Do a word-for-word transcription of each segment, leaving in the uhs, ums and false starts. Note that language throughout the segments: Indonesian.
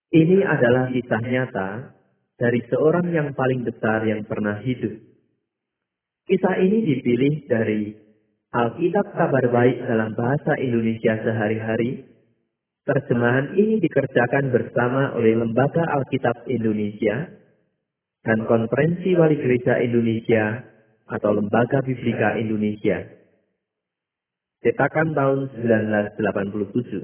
Ini adalah kisah nyata dari seorang yang paling besar yang pernah hidup. Kisah ini dipilih dari Alkitab Kabar Baik dalam bahasa Indonesia sehari-hari. Terjemahan ini dikerjakan bersama oleh Lembaga Alkitab Indonesia dan Konferensi Wali Gereja Indonesia atau Lembaga Biblika Indonesia. Cetakan tahun seribu sembilan ratus delapan puluh tujuh.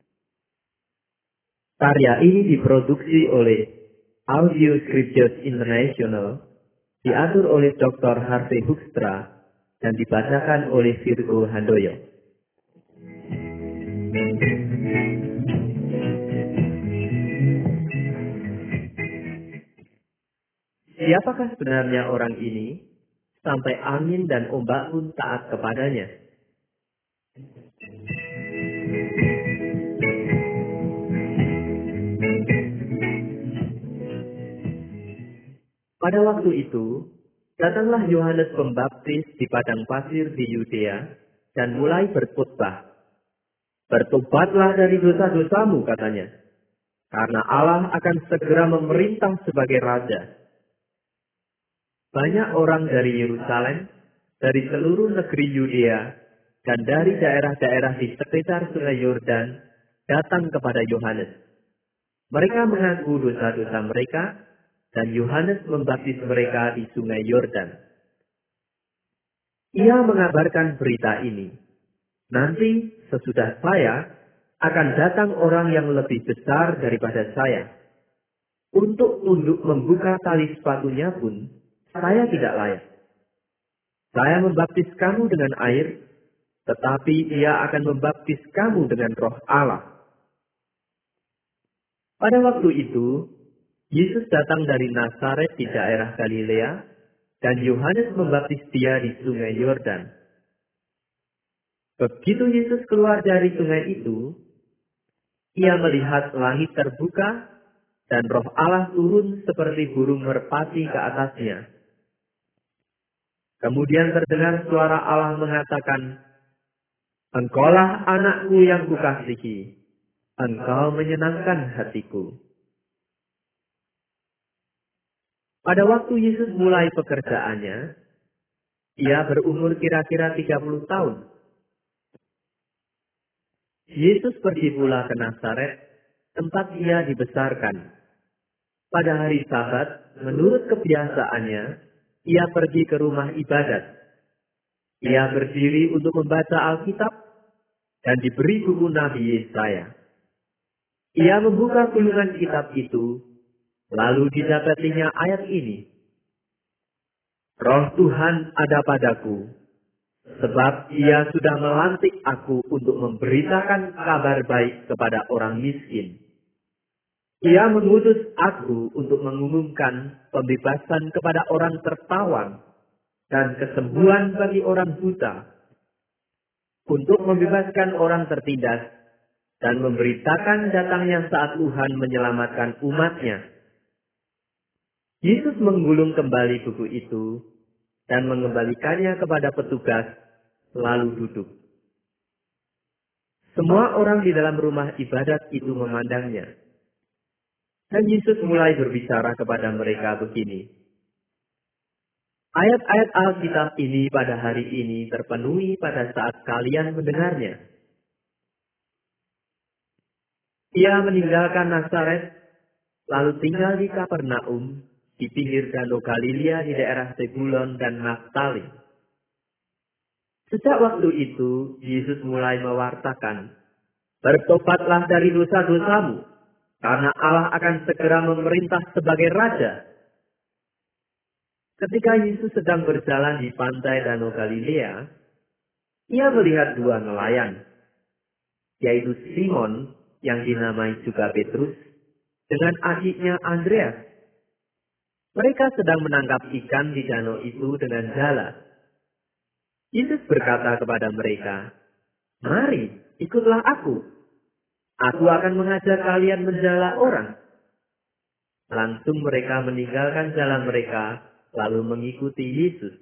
Karya ini diproduksi oleh Audio Scriptures International, diatur oleh doktor Harvey Hoekstra, dan dibacakan oleh Virgo Handoyo. Siapakah sebenarnya orang ini, sampai angin dan ombak pun taat kepadanya? Pada waktu itu, datanglah Yohanes Pembaptis di padang pasir di Yudea dan mulai berkhotbah. Bertobatlah dari dosa-dosamu, katanya, karena Allah akan segera memerintah sebagai Raja. Banyak orang dari Yerusalem, dari seluruh negeri Yudea, dan dari daerah-daerah di sekitar Sungai Yordan datang kepada Yohanes. Mereka mengaku dosa-dosa mereka, dan Yohanes membaptis mereka di Sungai Yordan. Ia mengabarkan berita ini. Nanti, sesudah saya, akan datang orang yang lebih besar daripada saya. Untuk tunduk membuka tali sepatunya pun, saya tidak layak. Saya membaptis kamu dengan air, tetapi ia akan membaptis kamu dengan Roh Allah. Pada waktu itu, Yesus datang dari Nazaret di daerah Galilea, dan Yohanes membaptis dia di Sungai Yordan. Begitu Yesus keluar dari sungai itu, ia melihat langit terbuka dan Roh Allah turun seperti burung merpati ke atasnya. Kemudian terdengar suara Allah mengatakan, "Engkaulah anakku yang kukasihi, engkau menyenangkan hatiku." Pada waktu Yesus mulai pekerjaannya, ia berumur kira-kira tiga puluh tahun. Yesus pergi pula ke Nazaret, tempat ia dibesarkan. Pada hari Sabat, menurut kebiasaannya, ia pergi ke rumah ibadat. Ia berdiri untuk membaca Alkitab dan diberi buku Nabi Yesaya. Ia membuka gulungan kitab itu, lalu didapatinya ayat ini. Roh Tuhan ada padaku, sebab ia sudah melantik aku untuk memberitakan kabar baik kepada orang miskin. Ia mengutus aku untuk mengumumkan pembebasan kepada orang tertawan dan kesembuhan bagi orang buta, untuk membebaskan orang tertindas dan memberitakan datangnya saat Tuhan menyelamatkan umatnya. Yesus menggulung kembali buku itu dan mengembalikannya kepada petugas, lalu duduk. Semua orang di dalam rumah ibadat itu memandangnya. Dan Yesus mulai berbicara kepada mereka begini. Ayat-ayat Alkitab ini pada hari ini terpenuhi pada saat kalian mendengarnya. Ia meninggalkan Nazaret, lalu tinggal di Kapernaum, di pinggir Danau Galilea di daerah Zebulon dan Naftali. Sejak waktu itu, Yesus mulai mewartakan, "Bertobatlah dari dosa-dosamu, karena Allah akan segera memerintah sebagai Raja." Ketika Yesus sedang berjalan di pantai Danau Galilea, ia melihat dua nelayan, yaitu Simon yang dinamai juga Petrus, dengan adiknya Andreas. Mereka sedang menangkap ikan di danau itu dengan jala. Yesus berkata kepada mereka, "Mari, ikutlah aku. Aku akan mengajar kalian menjala orang." Langsung mereka meninggalkan jalan mereka, lalu mengikuti Yesus.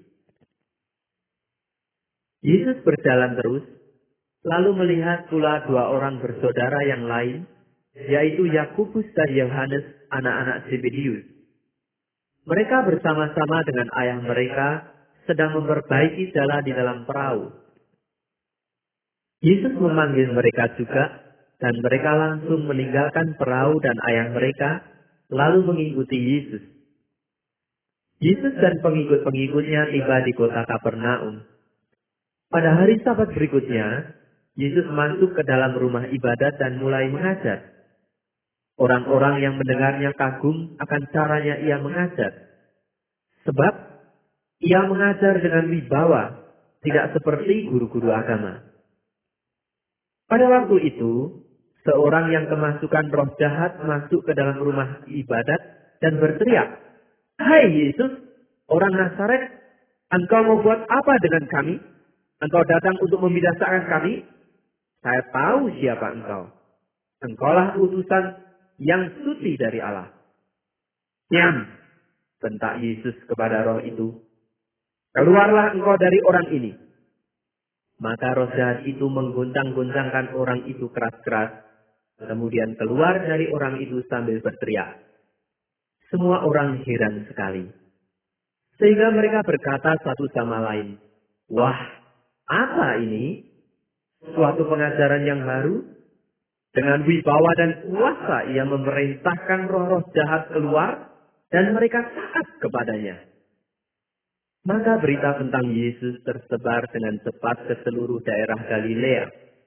Yesus berjalan terus, lalu melihat pula dua orang bersaudara yang lain, yaitu Yakobus dan Yohanes, anak-anak Zebedeus. Mereka bersama-sama dengan ayah mereka sedang memperbaiki jalan di dalam perahu. Yesus memanggil mereka juga, dan mereka langsung meninggalkan perahu dan ayah mereka, lalu mengikuti Yesus. Yesus dan pengikut-pengikutnya tiba di kota Kapernaum. Pada hari Sabat berikutnya, Yesus masuk ke dalam rumah ibadat dan mulai mengajar. Orang-orang yang mendengarnya kagum akan caranya ia mengajar. Sebab ia mengajar dengan wibawa, tidak seperti guru-guru agama. Pada waktu itu, seorang yang kemasukan roh jahat masuk ke dalam rumah ibadat dan berteriak, "Hai Yesus, orang Nazaret, engkau mau buat apa dengan kami? Engkau datang untuk membinasakan kami? Saya tahu siapa engkau. Engkaulah utusan yang suci dari Allah." "Diam," bentak Yesus kepada roh itu. "Keluarlah engkau dari orang ini." Maka roh jahat itu mengguncang-guncangkan orang itu keras-keras, kemudian keluar dari orang itu sambil berteriak. Semua orang heran sekali. Sehingga mereka berkata satu sama lain, "Wah, apa ini? Suatu pengajaran yang baru? Dengan wibawa dan kuasa ia memerintahkan roh-roh jahat keluar, dan mereka taat kepadanya." Maka berita tentang Yesus tersebar dengan cepat ke seluruh daerah Galilea.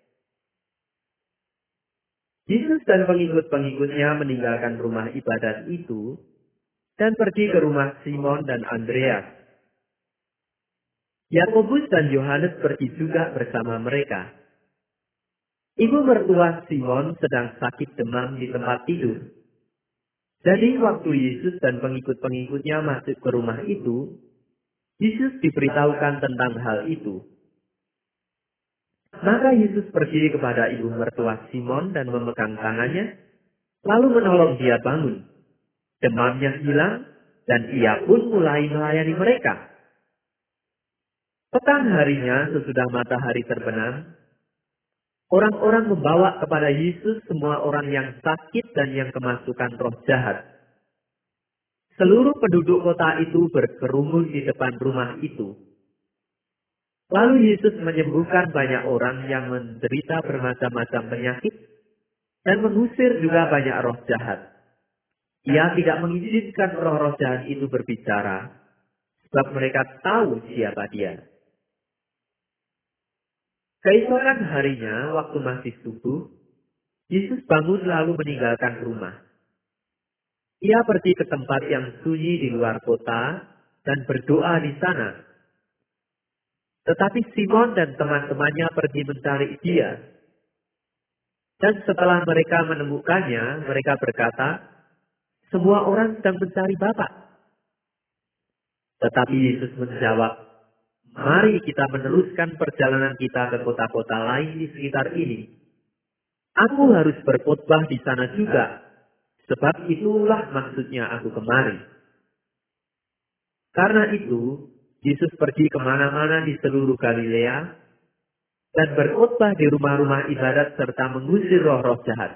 Yesus dan pengikut-pengikutnya meninggalkan rumah ibadat itu dan pergi ke rumah Simon dan Andreas. Yakobus dan Yohanes pergi juga bersama mereka. Ibu mertua Simon sedang sakit demam di tempat tidur. Jadi waktu Yesus dan pengikut-pengikutnya masuk ke rumah itu, Yesus diberitahukan tentang hal itu. Maka Yesus pergi kepada ibu mertua Simon dan memegang tangannya, lalu menolong dia bangun. Demamnya hilang, dan ia pun mulai melayani mereka. Petang harinya sesudah matahari terbenam, orang-orang membawa kepada Yesus semua orang yang sakit dan yang kemasukan roh jahat. Seluruh penduduk kota itu berkerumun di depan rumah itu. Lalu Yesus menyembuhkan banyak orang yang menderita bermacam-macam penyakit dan mengusir juga banyak roh jahat. Ia tidak mengizinkan roh-roh jahat itu berbicara, sebab mereka tahu siapa dia. Keesokan harinya, waktu masih subuh, Yesus bangun lalu meninggalkan rumah. Ia pergi ke tempat yang sunyi di luar kota dan berdoa di sana. Tetapi Simon dan teman-temannya pergi mencari dia. Dan setelah mereka menemukannya, mereka berkata, "Semua orang sedang mencari Bapak." Tetapi Yesus menjawab, "Mari kita meneruskan perjalanan kita ke kota-kota lain di sekitar ini. Aku harus berkhotbah di sana juga, sebab itulah maksudnya aku kemari." Karena itu, Yesus pergi kemana-mana di seluruh Galilea dan berkhotbah di rumah-rumah ibadat serta mengusir roh-roh jahat.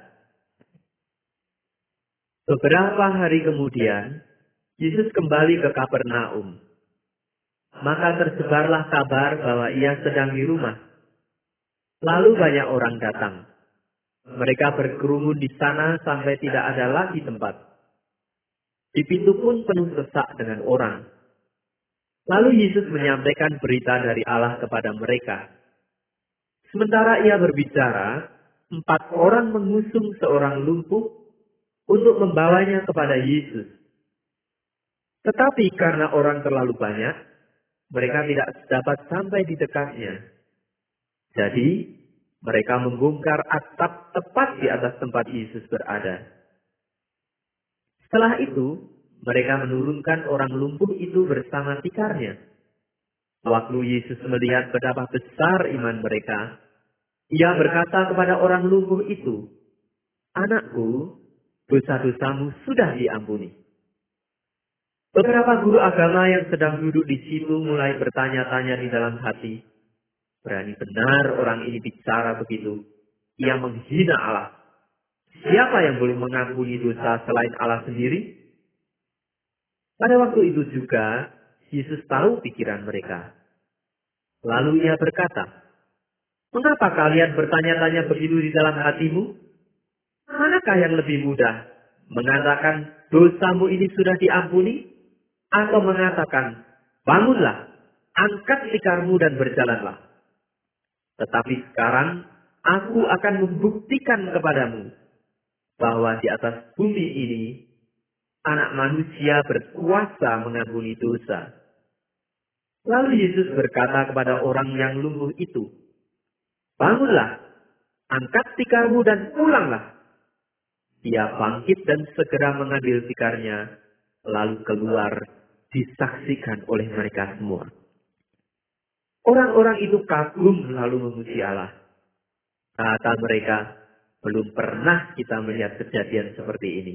Beberapa hari kemudian, Yesus kembali ke Kapernaum. Maka tersebarlah kabar bahwa ia sedang di rumah. Lalu banyak orang datang. Mereka berkerumun di sana sampai tidak ada lagi tempat. Di pintu pun penuh sesak dengan orang. Lalu Yesus menyampaikan berita dari Allah kepada mereka. Sementara ia berbicara, empat orang mengusung seorang lumpuh untuk membawanya kepada Yesus. Tetapi karena orang terlalu banyak, mereka tidak dapat sampai di dekatnya. Jadi, mereka membongkar atap tepat di atas tempat Yesus berada. Setelah itu, mereka menurunkan orang lumpuh itu bersama tikarnya. Waktu Yesus melihat betapa besar iman mereka, ia berkata kepada orang lumpuh itu, "Anakku, dosa-dosamu sudah diampuni." Beberapa guru agama yang sedang duduk di situ mulai bertanya-tanya di dalam hati, "Berani benar orang ini bicara begitu. Ia menghina Allah. Siapa yang boleh mengampuni dosa selain Allah sendiri? Pada waktu itu juga, Yesus tahu pikiran mereka. Lalu ia berkata, "Mengapa kalian bertanya-tanya begitu di dalam hatimu? Manakah yang lebih mudah? Mengatakan, dosamu ini sudah diampuni? Atau mengatakan, bangunlah, angkat tikarmu dan berjalanlah. Tetapi sekarang, aku akan membuktikan kepadamu bahwa di atas bumi ini, Anak Manusia berkuasa mengampuni dosa." Lalu Yesus berkata kepada orang yang lumpuh itu, "Bangunlah, angkat tikarmu dan pulanglah." Dia bangkit dan segera mengambil tikarnya, lalu keluar, disaksikan oleh mereka semua. Orang-orang itu kagum lalu memuji Allah. Kata mereka, "Belum pernah kita melihat kejadian seperti ini."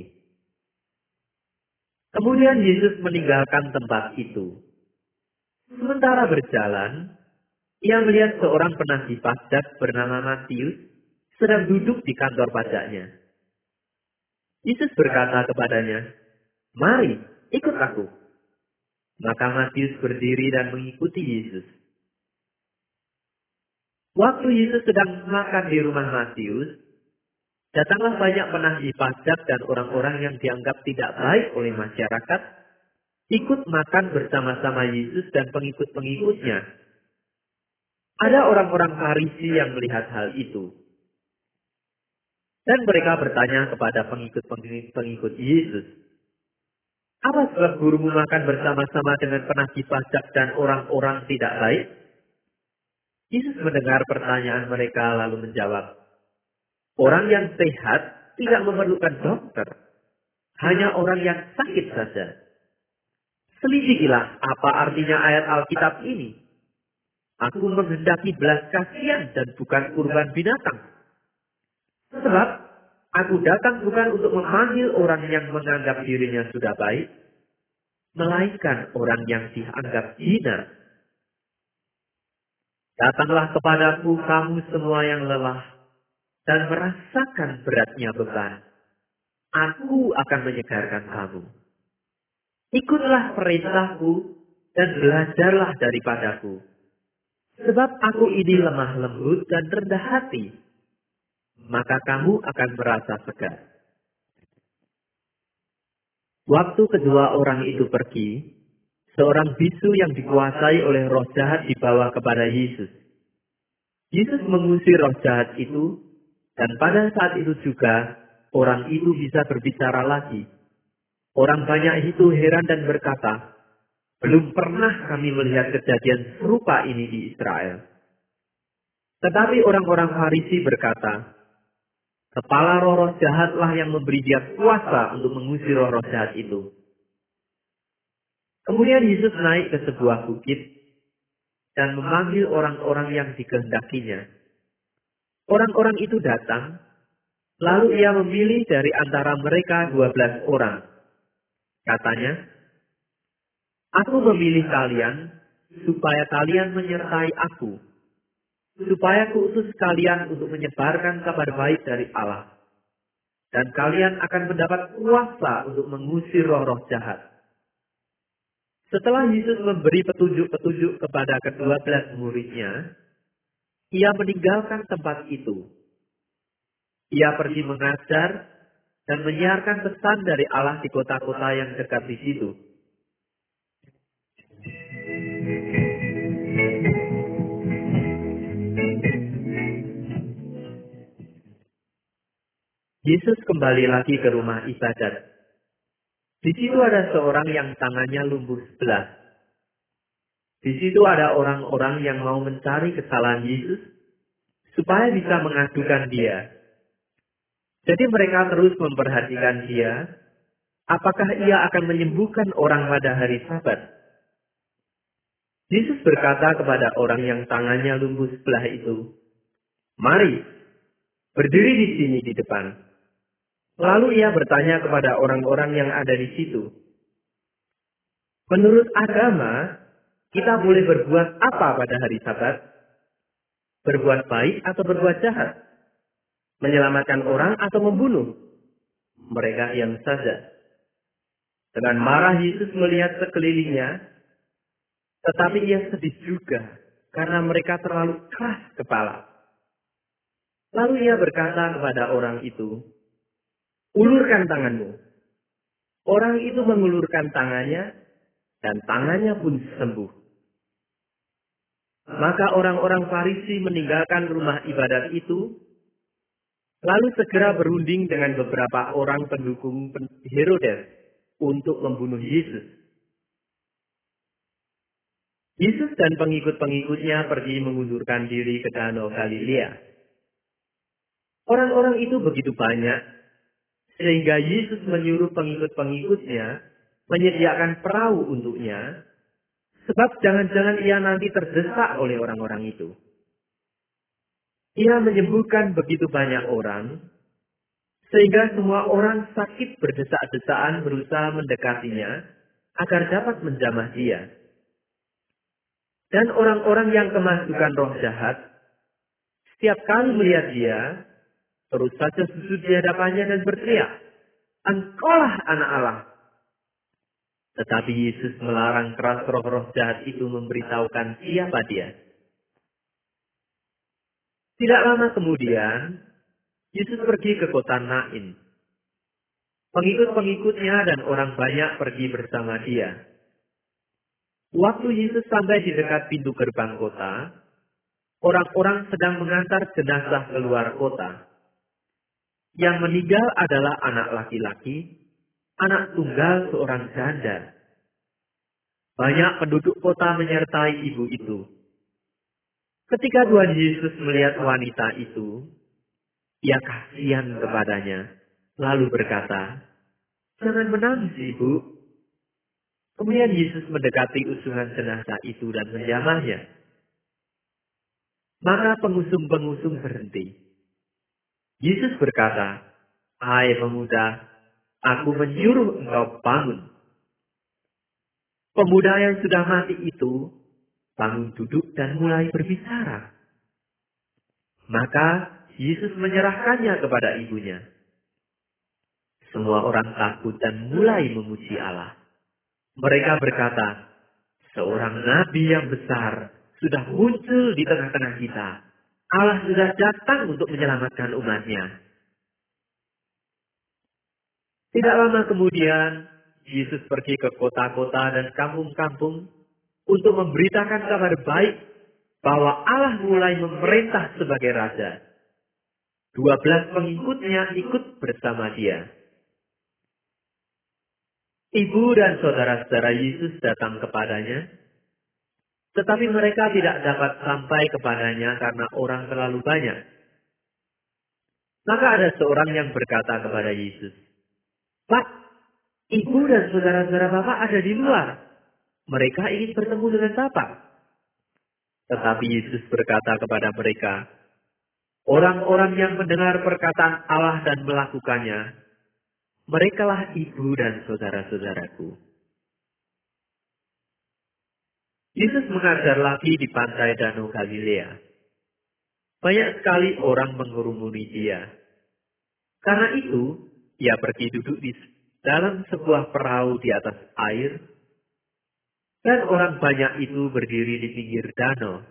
Kemudian Yesus meninggalkan tempat itu. Sementara berjalan, ia melihat seorang penagih pajak bernama Matius sedang duduk di kantor pajaknya. Yesus berkata kepadanya, "Mari, ikut aku." Maka Matius berdiri dan mengikuti Yesus. Waktu Yesus sedang makan di rumah Matius, datanglah banyak penagih pajak dan orang-orang yang dianggap tidak baik oleh masyarakat, ikut makan bersama-sama Yesus dan pengikut-pengikutnya. Ada orang-orang Farisi yang melihat hal itu. Dan mereka bertanya kepada pengikut-pengikut Yesus, "Apa sebab gurumu makan bersama-sama dengan penagih pajak dan orang-orang tidak baik?" Yesus mendengar pertanyaan mereka lalu menjawab, "Orang yang sehat tidak memerlukan dokter, hanya orang yang sakit saja. Selidikilah apa artinya ayat Alkitab ini. Aku menghendaki belas kasihan dan bukan kurban binatang. Sebab aku datang bukan untuk memanggil orang yang menganggap dirinya sudah baik, melainkan orang yang dianggap hina. Datanglah kepadaku kamu semua yang lelah dan merasakan beratnya beban. Aku akan menyegarkan kamu. Ikutlah perintahku dan belajarlah daripadaku. Sebab aku ini lemah lembut dan rendah hati. Maka kamu akan merasa segar." Waktu kedua orang itu pergi, seorang bisu yang dikuasai oleh roh jahat dibawa kepada Yesus. Yesus mengusir roh jahat itu, dan pada saat itu juga orang itu bisa berbicara lagi. Orang banyak itu heran dan berkata, "Belum pernah kami melihat kejadian serupa ini di Israel." Tetapi orang-orang Farisi berkata, "Kepala roh-roh jahatlah yang memberi dia kuasa untuk mengusir roh-roh jahat itu." Kemudian Yesus naik ke sebuah bukit dan memanggil orang-orang yang dikehendakinya. Orang-orang itu datang, lalu ia memilih dari antara mereka dua belas orang. Katanya, "Aku memilih kalian supaya kalian menyertai aku, supaya kuutus kalian untuk menyebarkan kabar baik dari Allah. Dan kalian akan mendapat kuasa untuk mengusir roh-roh jahat." Setelah Yesus memberi petunjuk-petunjuk kepada kedua belas muridnya, ia meninggalkan tempat itu. Ia pergi mengajar dan menyiarkan pesan dari Allah di kota-kota yang dekat di situ. Yesus kembali lagi ke rumah ibadat. Di situ ada seorang yang tangannya lumpuh sebelah. Di situ ada orang-orang yang mau mencari kesalahan Yesus supaya bisa mengadukan dia. Jadi mereka terus memperhatikan dia, apakah ia akan menyembuhkan orang pada hari Sabat. Yesus berkata kepada orang yang tangannya lumpuh sebelah itu, "Mari, berdiri di sini di depan." Lalu ia bertanya kepada orang-orang yang ada di situ, "Menurut agama, kita boleh berbuat apa pada hari Sabat? Berbuat baik atau berbuat jahat? menyelamatkan orang atau membunuh? Mereka diam saja. Dengan marah Yesus melihat sekelilingnya, tetapi ia sedih juga karena mereka terlalu keras kepala. Lalu ia berkata kepada orang itu, "Ulurkan tanganmu." Orang itu mengulurkan tangannya, dan tangannya pun sembuh. Maka orang-orang Farisi meninggalkan rumah ibadat itu, lalu segera berunding dengan beberapa orang pendukung Herodes untuk membunuh Yesus. Yesus dan pengikut-pengikutnya pergi mengundurkan diri ke Danau Galilea. Orang-orang itu begitu banyak, sehingga Yesus menyuruh pengikut-pengikutnya menyediakan perahu untuknya, sebab jangan-jangan ia nanti terdesak oleh orang-orang itu. Ia menyembuhkan begitu banyak orang, sehingga semua orang sakit berdesak-desaan berusaha mendekatinya agar dapat menjamah dia. Dan orang-orang yang kemasukan roh jahat, setiap kali melihat dia, terus saja sujud di hadapannya dan berteriak, "Engkaulah anak Allah." Tetapi Yesus melarang keras roh-roh jahat itu memberitahukan siapa dia. Tidak lama kemudian, Yesus pergi ke kota Nain. Pengikut-pengikutnya dan orang banyak pergi bersama dia. Waktu Yesus sampai di dekat pintu gerbang kota, orang-orang sedang mengantar jenazah keluar kota. Yang meninggal adalah anak laki-laki, anak tunggal seorang janda. Banyak penduduk kota menyertai ibu itu. Ketika Tuhan Yesus melihat wanita itu, ia kasihan kepadanya, lalu berkata, "Jangan menangis, ibu." Kemudian Yesus mendekati usungan jenazah itu dan menjamahnya. Maka pengusung-pengusung berhenti. Yesus berkata, "Hai pemuda, aku menyuruh engkau bangun." Pemuda yang sudah mati itu bangun duduk dan mulai berbicara. Maka Yesus menyerahkannya kepada ibunya. Semua orang takut dan mulai memuji Allah. Mereka berkata, "Seorang nabi yang besar sudah muncul di tengah-tengah kita. Allah sudah datang untuk menyelamatkan umatnya." Tidak lama kemudian, Yesus pergi ke kota-kota dan kampung-kampung untuk memberitakan kabar baik bahwa Allah mulai memerintah sebagai Raja. Dua belas pengikutnya ikut bersama dia. Ibu dan saudara-saudara Yesus datang kepadanya, tetapi mereka tidak dapat sampai kepadanya karena orang terlalu banyak. Maka ada seorang yang berkata kepada Yesus, "Pak, ibu dan saudara-saudara Bapak ada di luar. Mereka ingin bertemu dengan Bapak." Tetapi Yesus berkata kepada mereka, "Orang-orang yang mendengar perkataan Allah dan melakukannya, merekalah ibu dan saudara-saudaraku." Yesus mengajar lagi di pantai Danau Galilea. Banyak sekali orang mengurumuni dia. Karena itu, ia pergi duduk di dalam sebuah perahu di atas air, dan orang banyak itu berdiri di pinggir danau.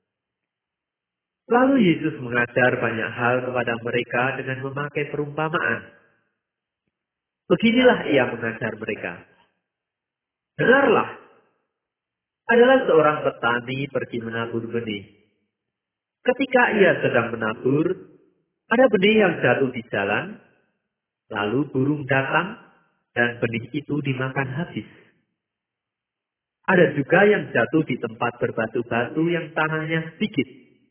Lalu Yesus mengajar banyak hal kepada mereka dengan memakai perumpamaan. Beginilah ia mengajar mereka. "Dengarlah, adalah seorang petani pergi menabur benih. Ketika ia sedang menabur, ada benih yang jatuh di jalan, lalu burung datang, dan benih itu dimakan habis. Ada juga yang jatuh di tempat berbatu-batu yang tanahnya sedikit.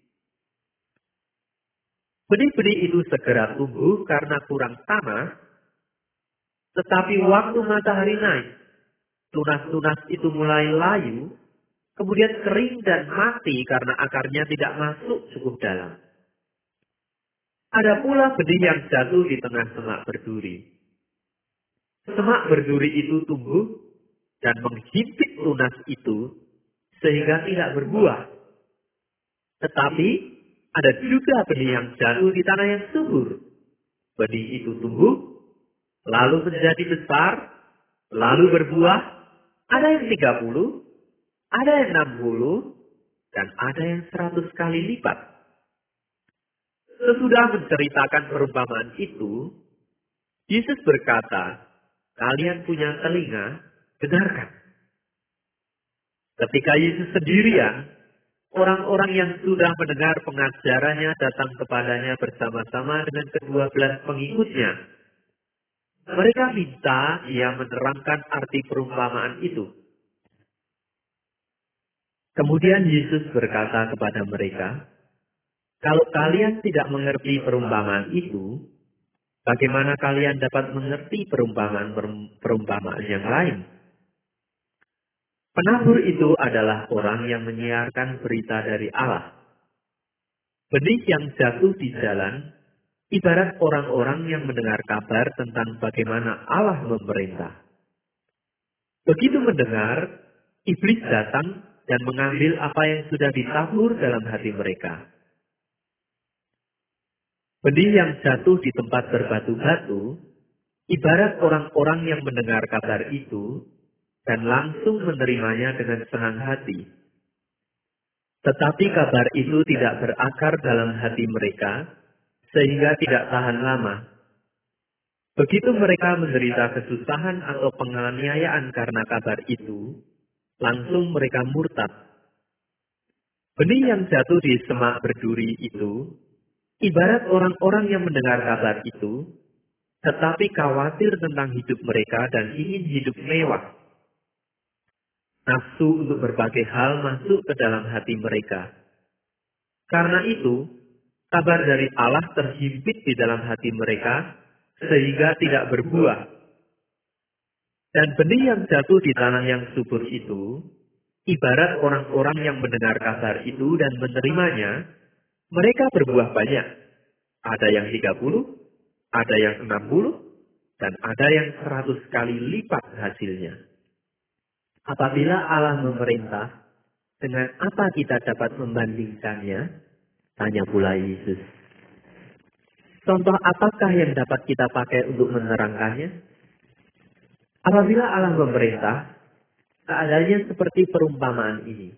Benih-benih itu segera tumbuh karena kurang tanah, tetapi waktu matahari naik, tunas-tunas itu mulai layu, kemudian kering dan mati karena akarnya tidak masuk cukup dalam. Ada pula benih yang jatuh di tengah semak berduri. Semak berduri itu tumbuh dan menghimpit tunas itu sehingga tidak berbuah. Tetapi Ada juga benih yang jatuh di tanah yang subur. Benih itu tumbuh, lalu menjadi besar, lalu berbuah. Ada yang tiga puluh, ada yang enam puluh, dan ada yang seratus kali lipat. Sesudah menceritakan perumpamaan itu, Yesus berkata, "Kalian punya telinga, dengarkan." Ketika Yesus sendirian, orang-orang yang sudah mendengar pengajarannya datang kepadanya bersama-sama dengan kedua belas pengikutnya. Mereka minta ia menerangkan arti perumpamaan itu. Kemudian Yesus berkata kepada mereka, "Kalau kalian tidak mengerti perumpamaan itu, bagaimana kalian dapat mengerti perumpamaan-perumpamaan yang lain?" Penabur itu adalah orang yang menyiarkan berita dari Allah. Benih yang jatuh di jalan, ibarat orang-orang yang mendengar kabar tentang bagaimana Allah memerintah. Begitu mendengar, iblis datang dan mengambil apa yang sudah ditabur dalam hati mereka. Benih yang jatuh di tempat berbatu-batu, ibarat orang-orang yang mendengar kabar itu dan langsung menerimanya dengan senang hati. Tetapi kabar itu tidak berakar dalam hati mereka, sehingga tidak tahan lama. Begitu mereka menderita kesusahan atau penganiayaan karena kabar itu, langsung mereka murtad. Benih yang jatuh di semak berduri itu, ibarat orang-orang yang mendengar kabar itu, tetapi khawatir tentang hidup mereka dan ingin hidup mewah. Nafsu untuk berbagai hal masuk ke dalam hati mereka. Karena itu, kabar dari Allah terhimpit di dalam hati mereka, sehingga tidak berbuah. Dan benih yang jatuh di tanah yang subur itu, ibarat orang-orang yang mendengar kabar itu dan menerimanya, mereka berbuah banyak. Ada yang tiga puluh, ada yang enam puluh, dan ada yang seratus kali lipat hasilnya. Apabila Allah memerintah, dengan apa kita dapat membandingkannya? Tanya pula Yesus. Contoh apakah yang dapat kita pakai untuk menerangkannya? Apabila Allah memerintah, keadaannya seperti perumpamaan ini.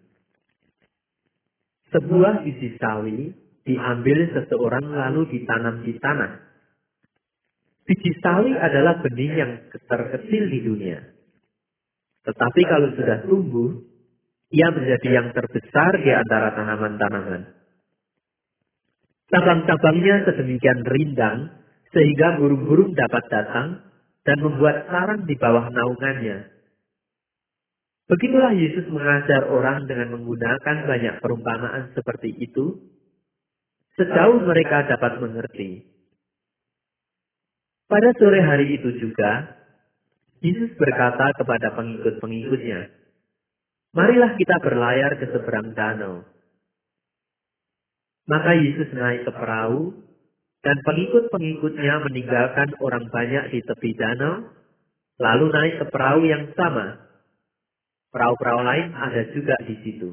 Sebuah biji sawi diambil seseorang lalu ditanam di tanah. Biji sawi adalah benih yang terkecil di dunia. Tetapi kalau sudah tumbuh, ia menjadi yang terbesar di antara tanaman-tanaman. Cabang-cabangnya sedemikian rindang, sehingga burung-burung dapat datang dan membuat sarang di bawah naungannya. Begitulah Yesus mengajar orang dengan menggunakan banyak perumpamaan seperti itu, sejauh mereka dapat mengerti. Pada sore hari itu juga, Yesus berkata kepada pengikut-pengikutnya, "Marilah kita berlayar ke seberang danau." Maka Yesus naik ke perahu, dan pengikut-pengikutnya meninggalkan orang banyak di tepi danau, lalu naik ke perahu yang sama. Perahu-perahu lain ada juga di situ.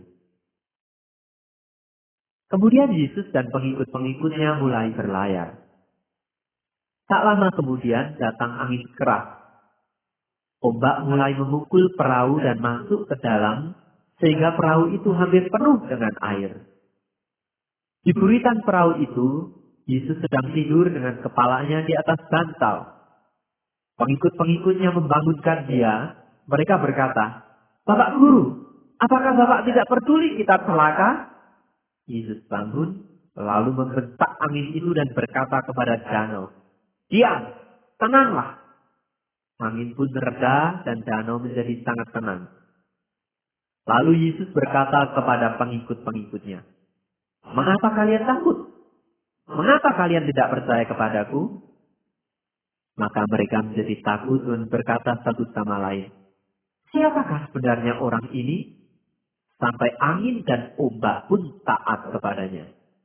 Kemudian Yesus dan pengikut-pengikutnya mulai berlayar. Tak lama kemudian datang angin keras. Ombak mulai memukul perahu dan masuk ke dalam, sehingga perahu itu hampir penuh dengan air. Di buritan perahu itu, Yesus sedang tidur dengan kepalanya di atas bantal. Pengikut-pengikutnya membangunkan dia. Mereka berkata, "Bapak Guru, apakah Bapak tidak peduli kita celaka?" Yesus bangun, lalu membentak angin itu dan berkata kepada danau, "Diam, tenanglah." Angin pun reda dan danau menjadi sangat tenang. Lalu Yesus berkata kepada pengikut-pengikutnya, "Mengapa kalian takut? Mengapa kalian tidak percaya kepadaku?" Maka mereka menjadi takut dan berkata satu sama lain, "Siapakah sebenarnya orang ini? Sampai angin dan ombak pun taat kepadanya."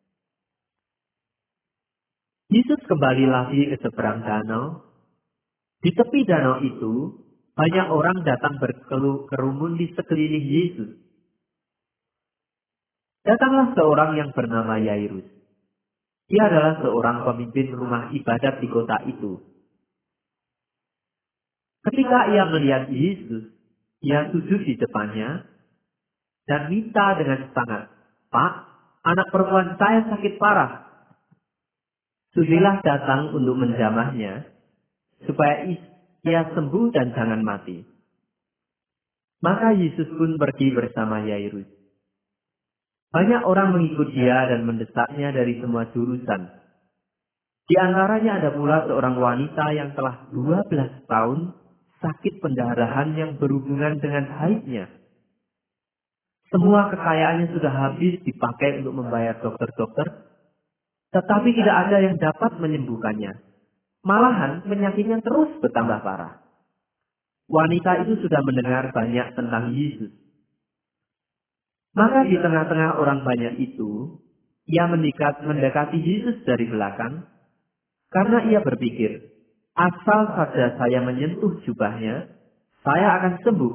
Yesus kembali lagi ke seberang danau. Di tepi danau itu, banyak orang datang berkerumun di sekeliling Yesus. Datanglah seorang yang bernama Yairus. Ia adalah seorang pemimpin rumah ibadat di kota itu. Ketika ia melihat Yesus, ia sujud di depannya dan minta dengan sangat, "Pak, anak perempuan saya sakit parah. Sudilah datang untuk menjamahnya, supaya ia sembuh dan jangan mati." Maka Yesus pun pergi bersama Yairus. Banyak orang mengikut dia dan mendesaknya dari semua jurusan. Di antaranya ada pula seorang wanita yang telah dua belas tahun sakit pendarahan yang berhubungan dengan haidnya. Semua kekayaannya sudah habis dipakai untuk membayar dokter-dokter, tetapi tidak ada yang dapat menyembuhkannya. Malahan penyakitnya terus bertambah parah. Wanita itu sudah mendengar banyak tentang Yesus. Maka di tengah-tengah orang banyak itu, ia mendekat, mendekati Yesus dari belakang, karena ia berpikir, asal saja saya menyentuh jubahnya, saya akan sembuh.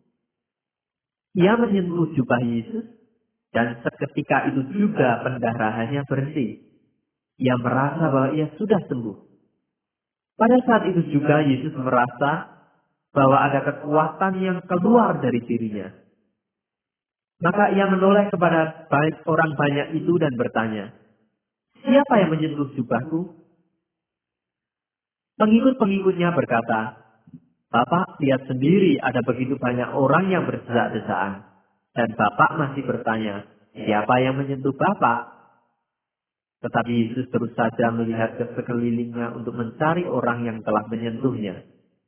Ia menyentuh jubah Yesus, dan seketika itu juga pendarahannya berhenti. Ia merasa bahwa ia sudah sembuh. Pada saat itu juga Yesus merasa bahwa ada kekuatan yang keluar dari dirinya. Maka ia menoleh kepada orang banyak itu dan bertanya, "Siapa yang menyentuh jubahku?" Pengikut-pengikutnya berkata, "Bapak lihat sendiri ada begitu banyak orang yang berdesak-desakan. Dan Bapak masih bertanya, siapa yang menyentuh Bapak?" Tetapi Yesus terus saja melihat ke sekelilingnya untuk mencari orang yang telah menyentuhnya.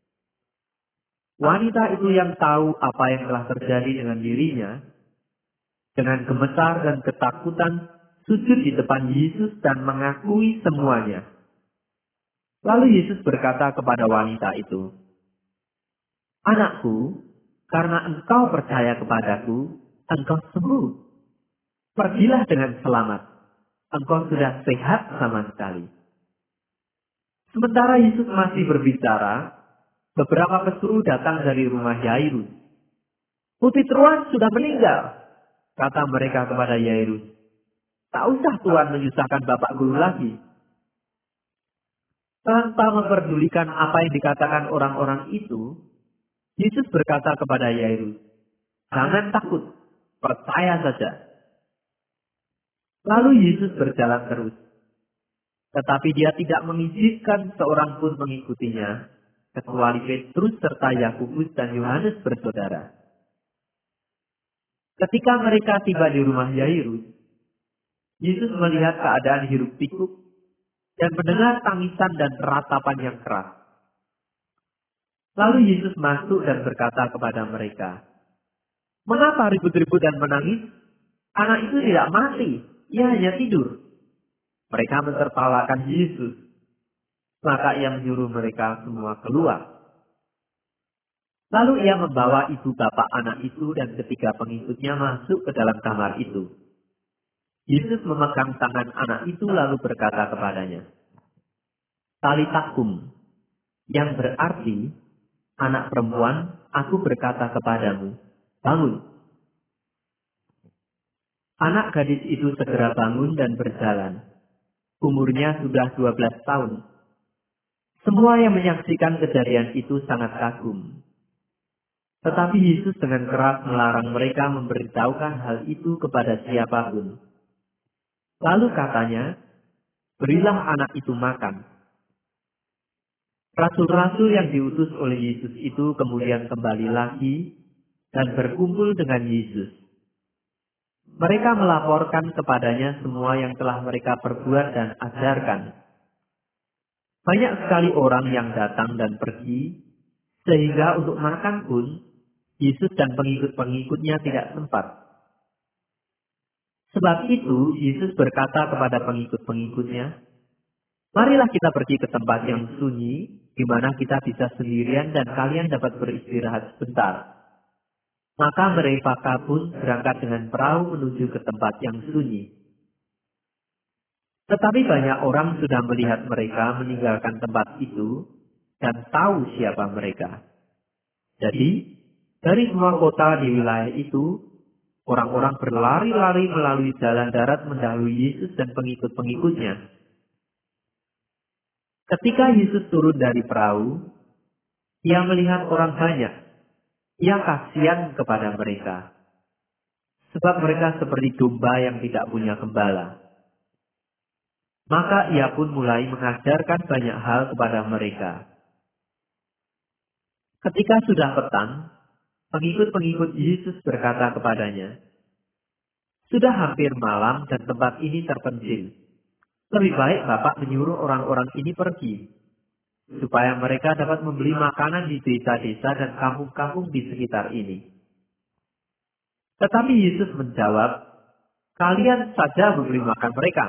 Wanita itu yang tahu apa yang telah terjadi dengan dirinya, dengan gemetar dan ketakutan, sujud di depan Yesus dan mengakui semuanya. Lalu Yesus berkata kepada wanita itu, "Anakku, karena engkau percaya kepadaku, engkau sembuh. Pergilah dengan selamat. Engkau sudah sehat sama sekali." Sementara Yesus masih berbicara, beberapa pesuruh datang dari rumah Yairus. "Putri Tuhan sudah meninggal," kata mereka kepada Yairus. "Tak usah Tuhan menyusahkan Bapak Guru lagi." Tanpa memperdulikan apa yang dikatakan orang-orang itu, Yesus berkata kepada Yairus, "Jangan takut, percaya saja." Lalu Yesus berjalan terus. Tetapi dia tidak mengizinkan seorang pun mengikutinya, kecuali Petrus serta Yakobus dan Yohanes bersaudara. Ketika mereka tiba di rumah Yairus, Yesus melihat keadaan hiruk pikuk dan mendengar tangisan dan ratapan yang keras. Lalu Yesus masuk dan berkata kepada mereka, "Mengapa ribut-ribut dan menangis? Anak itu tidak mati, ia hanya tidur." Mereka mentertawakan Yesus. Maka ia menyuruh mereka semua keluar. Lalu ia membawa ibu bapak anak itu dan ketiga pengikutnya masuk ke dalam kamar itu. Yesus memegang tangan anak itu lalu berkata kepadanya, "Talita kum," yang berarti, "Anak perempuan, aku berkata kepadamu, bangun." Anak gadis itu segera bangun dan berjalan. Umurnya sudah dua belas tahun. Semua yang menyaksikan kejadian itu sangat kagum. Tetapi Yesus dengan keras melarang mereka memberitahukan hal itu kepada siapapun. Lalu katanya, "Berilah anak itu makan." Rasul-rasul yang diutus oleh Yesus itu kemudian kembali lagi dan berkumpul dengan Yesus. Mereka melaporkan kepadanya semua yang telah mereka perbuat dan ajarkan. Banyak sekali orang yang datang dan pergi, sehingga untuk makan pun Yesus dan pengikut-pengikutnya tidak sempat. Sebab itu Yesus berkata kepada pengikut-pengikutnya, "Marilah kita pergi ke tempat yang sunyi, di mana kita bisa sendirian dan kalian dapat beristirahat sebentar." Maka mereka pun berangkat dengan perahu menuju ke tempat yang sunyi. Tetapi banyak orang sudah melihat mereka meninggalkan tempat itu dan tahu siapa mereka. Jadi, dari semua kota di wilayah itu, Orang-orang berlari-lari melalui jalan darat mendahului Yesus dan pengikut-pengikutnya. Ketika Yesus turun dari perahu, ia melihat orang banyak. Ia kasihan kepada mereka, sebab mereka seperti domba yang tidak punya gembala. Maka ia pun mulai mengajarkan banyak hal kepada mereka. Ketika sudah petang, pengikut-pengikut Yesus berkata kepadanya, "Sudah hampir malam dan tempat ini terpencil. Lebih baik Bapak menyuruh orang-orang ini pergi, supaya mereka dapat membeli makanan di desa-desa dan kampung-kampung di sekitar ini." Tetapi Yesus menjawab, "Kalian saja memberi makan mereka."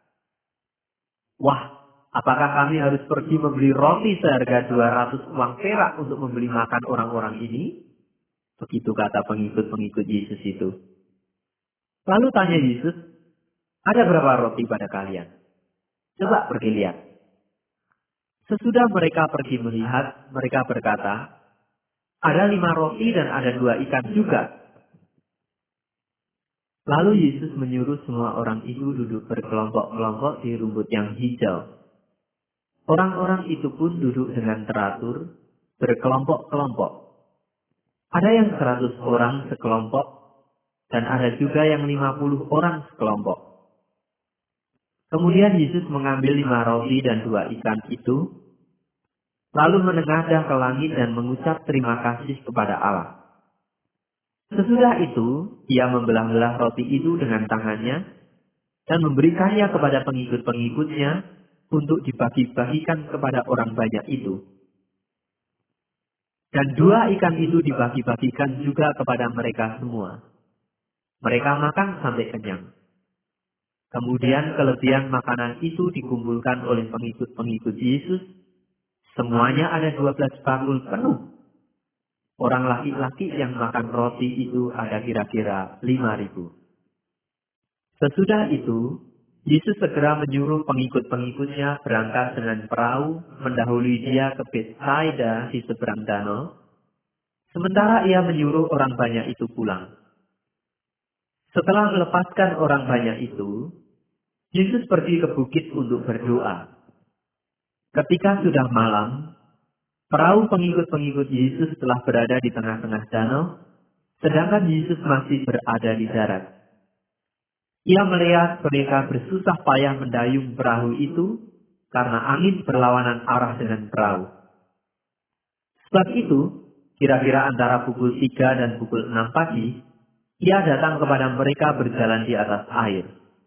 "Wah, apakah kami harus pergi membeli roti seharga dua ratus uang perak untuk membeli makan orang-orang ini?" Begitu kata pengikut-pengikut Yesus itu. Lalu tanya Yesus, "Ada berapa roti pada kalian? Coba pergi lihat." Sesudah mereka pergi melihat, mereka berkata, "Ada lima roti dan ada dua ikan juga." Lalu Yesus menyuruh semua orang itu duduk berkelompok-kelompok di rumput yang hijau. Orang-orang itu pun duduk dengan teratur, berkelompok-kelompok. Ada yang seratus orang sekelompok, dan ada juga yang lima puluh orang sekelompok. Kemudian Yesus mengambil lima roti dan dua ikan itu, lalu menengadah ke langit dan mengucap terima kasih kepada Allah. Sesudah itu, ia membelah-belah roti itu dengan tangannya, dan memberikannya kepada pengikut-pengikutnya untuk dibagi-bagikan kepada orang banyak itu. Dan dua ikan itu dibagi-bagikan juga kepada mereka semua. Mereka makan sampai kenyang. Kemudian kelebihan makanan itu dikumpulkan oleh pengikut-pengikut Yesus. Semuanya ada dua belas bakul penuh. Orang laki-laki yang makan roti itu ada kira-kira lima ribu. Sesudah itu, Yesus segera menyuruh pengikut-pengikutnya berangkat dengan perahu mendahului dia ke Betsaida di seberang danau. Sementara ia menyuruh orang banyak itu pulang. Setelah melepaskan orang banyak itu, Yesus pergi ke bukit untuk berdoa. Ketika sudah malam, perahu pengikut-pengikut Yesus telah berada di tengah-tengah danau, sedangkan Yesus masih berada di darat. Ia melihat mereka bersusah payah mendayung perahu itu karena angin berlawanan arah dengan perahu. Sebab itu, kira-kira antara pukul tiga dan pukul enam pagi, ia datang kepada mereka berjalan di atas air.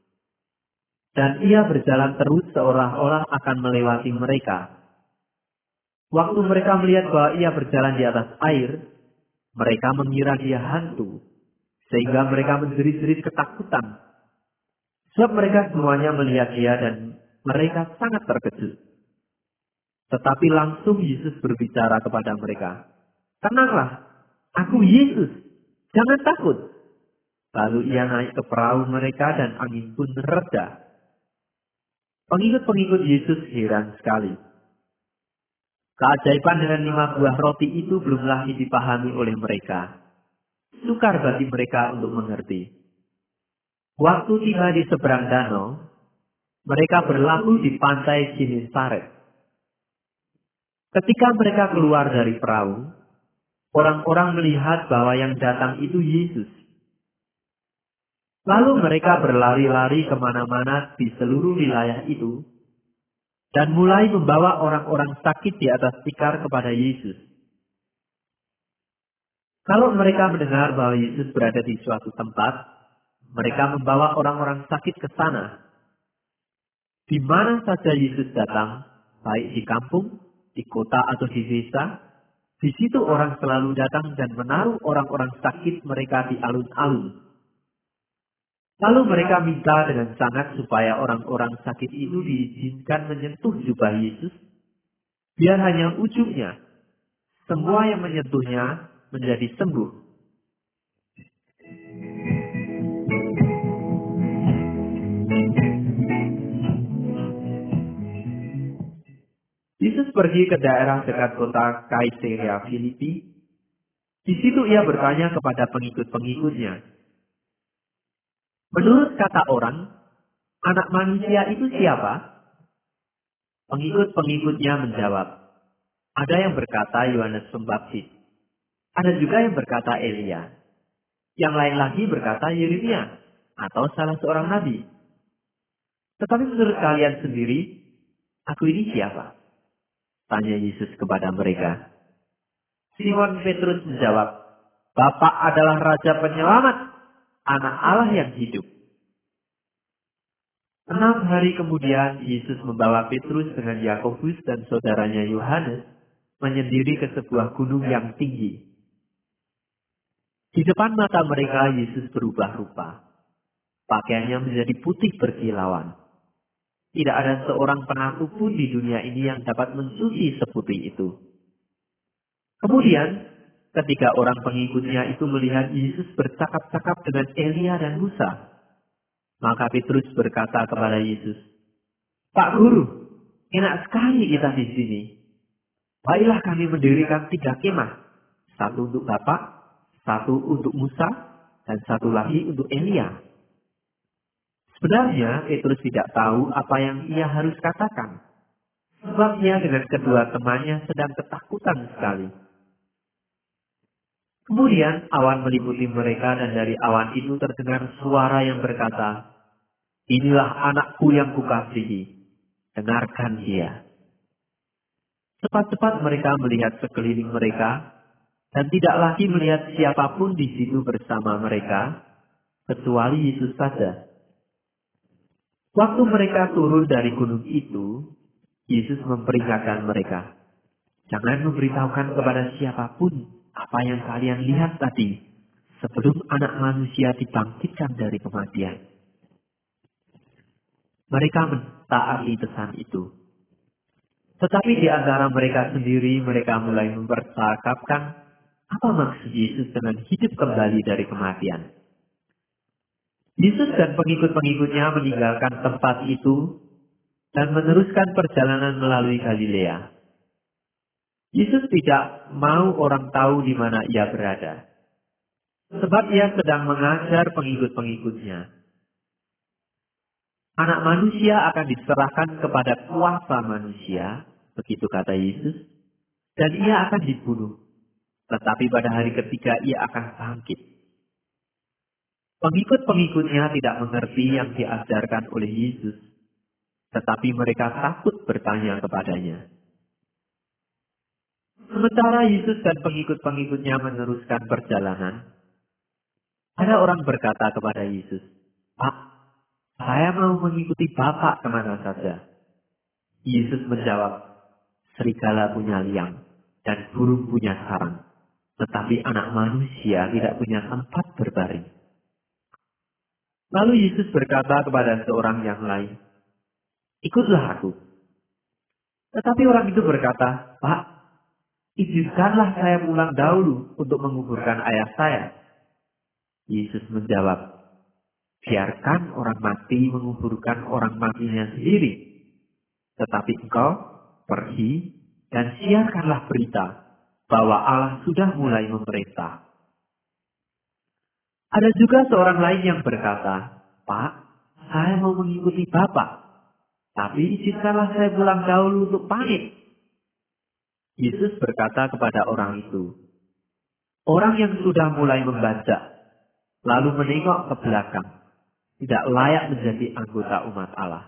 Dan ia berjalan terus seolah-olah akan melewati mereka. Waktu mereka melihat bahwa ia berjalan di atas air, mereka mengira dia hantu, sehingga mereka menjerit-jerit ketakutan. Sebab mereka semuanya melihat dia dan mereka sangat terkejut. Tetapi langsung Yesus berbicara kepada mereka, "Tenanglah, aku Yesus, jangan takut." Lalu ia naik ke perahu mereka dan angin pun reda. Pengikut-pengikut Yesus heran sekali. Keajaiban dengan lima buah roti itu belum lagi dipahami oleh mereka. Sukar bagi mereka untuk mengerti. Waktu tiba di seberang danau, mereka berlabuh di pantai Genesaret. Ketika mereka keluar dari perahu, orang-orang melihat bahwa yang datang itu Yesus. Lalu mereka berlari-lari kemana-mana di seluruh wilayah itu, dan mulai membawa orang-orang sakit di atas tikar kepada Yesus. Kalau mereka mendengar bahwa Yesus berada di suatu tempat, mereka membawa orang-orang sakit ke sana. Di mana saja Yesus datang, baik di kampung, di kota atau di desa, di situ orang selalu datang dan menaruh orang-orang sakit mereka di alun-alun. Lalu mereka minta dengan sangat supaya orang-orang sakit itu diizinkan menyentuh jubah Yesus, biar hanya ujungnya, semua yang menyentuhnya menjadi sembuh. Yesus pergi ke daerah dekat kota Kaisarea Filipi. Di situ ia bertanya kepada pengikut-pengikutnya, Menurut kata orang, anak manusia itu siapa? Pengikut-pengikutnya menjawab, ada yang berkata Yohanes Pembaptis, ada juga yang berkata Elia, yang lain lagi berkata Yeremia, atau salah seorang nabi. Tetapi menurut kalian sendiri, aku ini siapa? Tanya Yesus kepada mereka. Simon Petrus menjawab, Bapak adalah Raja Penyelamat, Anak Allah yang hidup. Enam hari kemudian, Yesus membawa Petrus dengan Yakobus dan saudaranya Yohanes menyendiri ke sebuah gunung yang tinggi. Di depan mata mereka, Yesus berubah rupa. Pakaiannya menjadi putih berkilauan. Tidak ada seorang pengaku pun di dunia ini yang dapat mencuci seputih itu. Kemudian, ketika orang pengikutnya itu melihat Yesus bercakap-cakap dengan Elia dan Musa, maka Petrus berkata kepada Yesus, Pak Guru, enak sekali kita di sini. Baiklah kami mendirikan tiga kemah. Satu untuk Bapak, satu untuk Musa, dan satu lagi untuk Elia. Sebenarnya Petrus tidak tahu apa yang ia harus katakan. Sebabnya dengan kedua temannya sedang ketakutan sekali. Kemudian awan meliputi mereka dan dari awan itu terdengar suara yang berkata, Inilah anakku yang kukasihi, dengarkan dia. Cepat-cepat mereka melihat sekeliling mereka, dan tidak lagi melihat siapapun di situ bersama mereka, kecuali Yesus saja. Waktu mereka turun dari gunung itu, Yesus memperingatkan mereka, jangan memberitahukan kepada siapapun apa yang kalian lihat tadi, sebelum anak manusia dibangkitkan dari kematian. Mereka mentaati pesan itu. Tetapi di antara mereka sendiri, mereka mulai mempercakapkan apa maksud Yesus dengan hidup kembali dari kematian. Yesus dan pengikut-pengikutnya meninggalkan tempat itu dan meneruskan perjalanan melalui Galilea. Yesus tidak mau orang tahu di mana ia berada, sebab ia sedang mengajar pengikut-pengikutnya. Anak manusia akan diserahkan kepada kuasa manusia, begitu kata Yesus, dan ia akan dibunuh. Tetapi pada hari ketiga ia akan bangkit. Pengikut-pengikutnya tidak mengerti yang diajarkan oleh Yesus, tetapi mereka takut bertanya kepadanya. Sementara Yesus dan pengikut-pengikutnya meneruskan perjalanan, ada orang berkata kepada Yesus, Pak, saya mau mengikuti Bapak kemana saja. Yesus menjawab, serigala punya liang dan burung punya sarang, tetapi anak manusia tidak punya tempat berbaring. Lalu Yesus berkata kepada seorang yang lain, ikutlah aku. Tetapi orang itu berkata, Pak, izinkanlah saya pulang dahulu untuk menguburkan ayah saya. Yesus menjawab, biarkan orang mati menguburkan orang matinya sendiri. Tetapi engkau pergi dan siarkanlah berita bahwa Allah sudah mulai memerintah. Ada juga seorang lain yang berkata, Pak, saya mau mengikuti Bapak, tapi izinkanlah saya pulang dahulu untuk pamit. Yesus berkata kepada orang itu, orang yang sudah mulai membaca, lalu menengok ke belakang, tidak layak menjadi anggota umat Allah.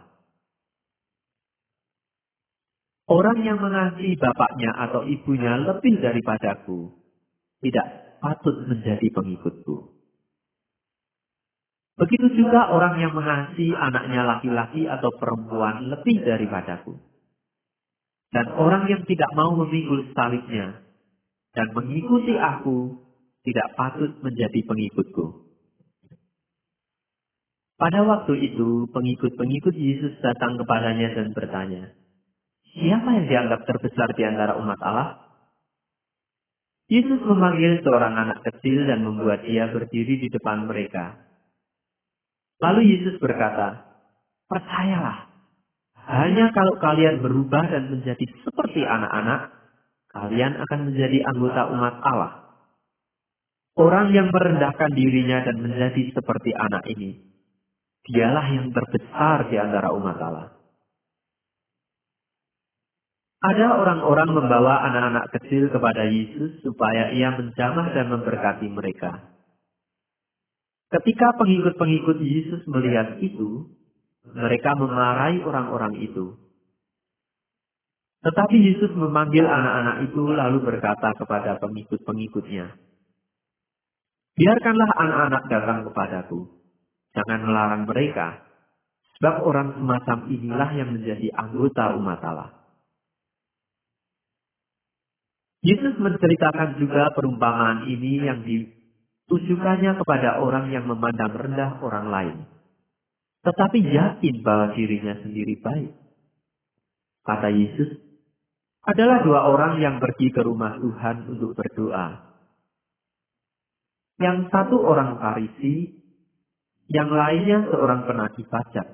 Orang yang mengasihi bapaknya atau ibunya lebih daripadaku, tidak patut menjadi pengikutku. Begitu juga orang yang mengasihi anaknya laki-laki atau perempuan lebih daripadaku. Dan orang yang tidak mau memikul salibnya dan mengikuti aku, tidak patut menjadi pengikutku. Pada waktu itu, pengikut-pengikut Yesus datang kepadanya dan bertanya, siapa yang dianggap terbesar di antara umat Allah? Yesus memanggil seorang anak kecil dan membuat dia berdiri di depan mereka. Lalu Yesus berkata, percayalah, hanya kalau kalian berubah dan menjadi seperti anak-anak, kalian akan menjadi anggota umat Allah. Orang yang merendahkan dirinya dan menjadi seperti anak ini, Dialah yang terbesar di antara umat Allah. Ada orang-orang membawa anak-anak kecil kepada Yesus supaya ia menjamah dan memberkati mereka. Ketika pengikut-pengikut Yesus melihat itu, mereka memarahi orang-orang itu. Tetapi Yesus memanggil anak-anak itu lalu berkata kepada pengikut-pengikutnya, "Biarkanlah anak-anak datang kepadaku. Jangan melarang mereka, sebab orang semacam inilah yang menjadi anggota umat Allah." Yesus menceritakan juga perumpamaan ini yang ditujukannya kepada orang yang memandang rendah orang lain, tetapi yakin bahwa dirinya sendiri baik. Kata Yesus, adalah dua orang yang pergi ke rumah Tuhan untuk berdoa. Yang satu orang Farisi, yang lainnya seorang penagih pajak.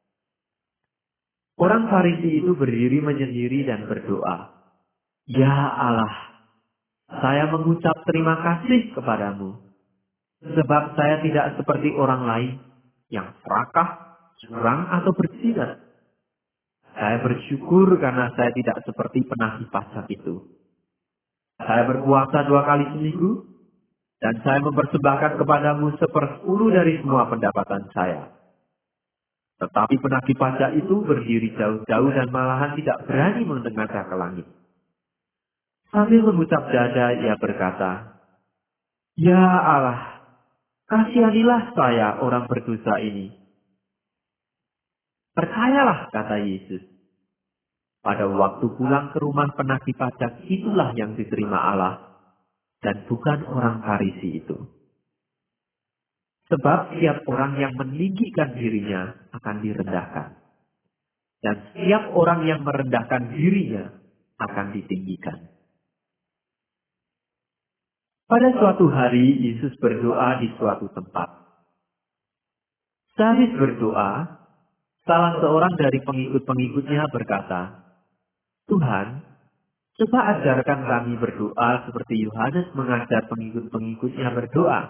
Orang Farisi itu berdiri menyendiri dan berdoa, "Ya Allah, saya mengucap terima kasih kepadamu, sebab saya tidak seperti orang lain yang serakah, curang, atau berzina. Saya bersyukur karena saya tidak seperti penagih pajak itu. Saya berpuasa dua kali seminggu, dan saya mempersembahkan kepadamu sepersepuluh dari semua pendapatan saya." Tetapi penagih pajak itu berdiri jauh-jauh dan malahan tidak berani mendengarkan ke langit. Sambil mengucap dada, ia berkata, "Ya Allah, kasihanilah saya orang berdosa ini." "Percayalah," kata Yesus, "pada waktu pulang ke rumah penagih pajak itulah yang diterima Allah, dan bukan orang Farisi itu. Sebab setiap orang yang meninggikan dirinya akan direndahkan, dan setiap orang yang merendahkan dirinya akan ditinggikan." Pada suatu hari, Yesus berdoa di suatu tempat. Sehabis berdoa, salah seorang dari pengikut-pengikutnya berkata, "Tuhan, coba ajarkan kami berdoa seperti Yohanes mengajar pengikut-pengikutnya berdoa."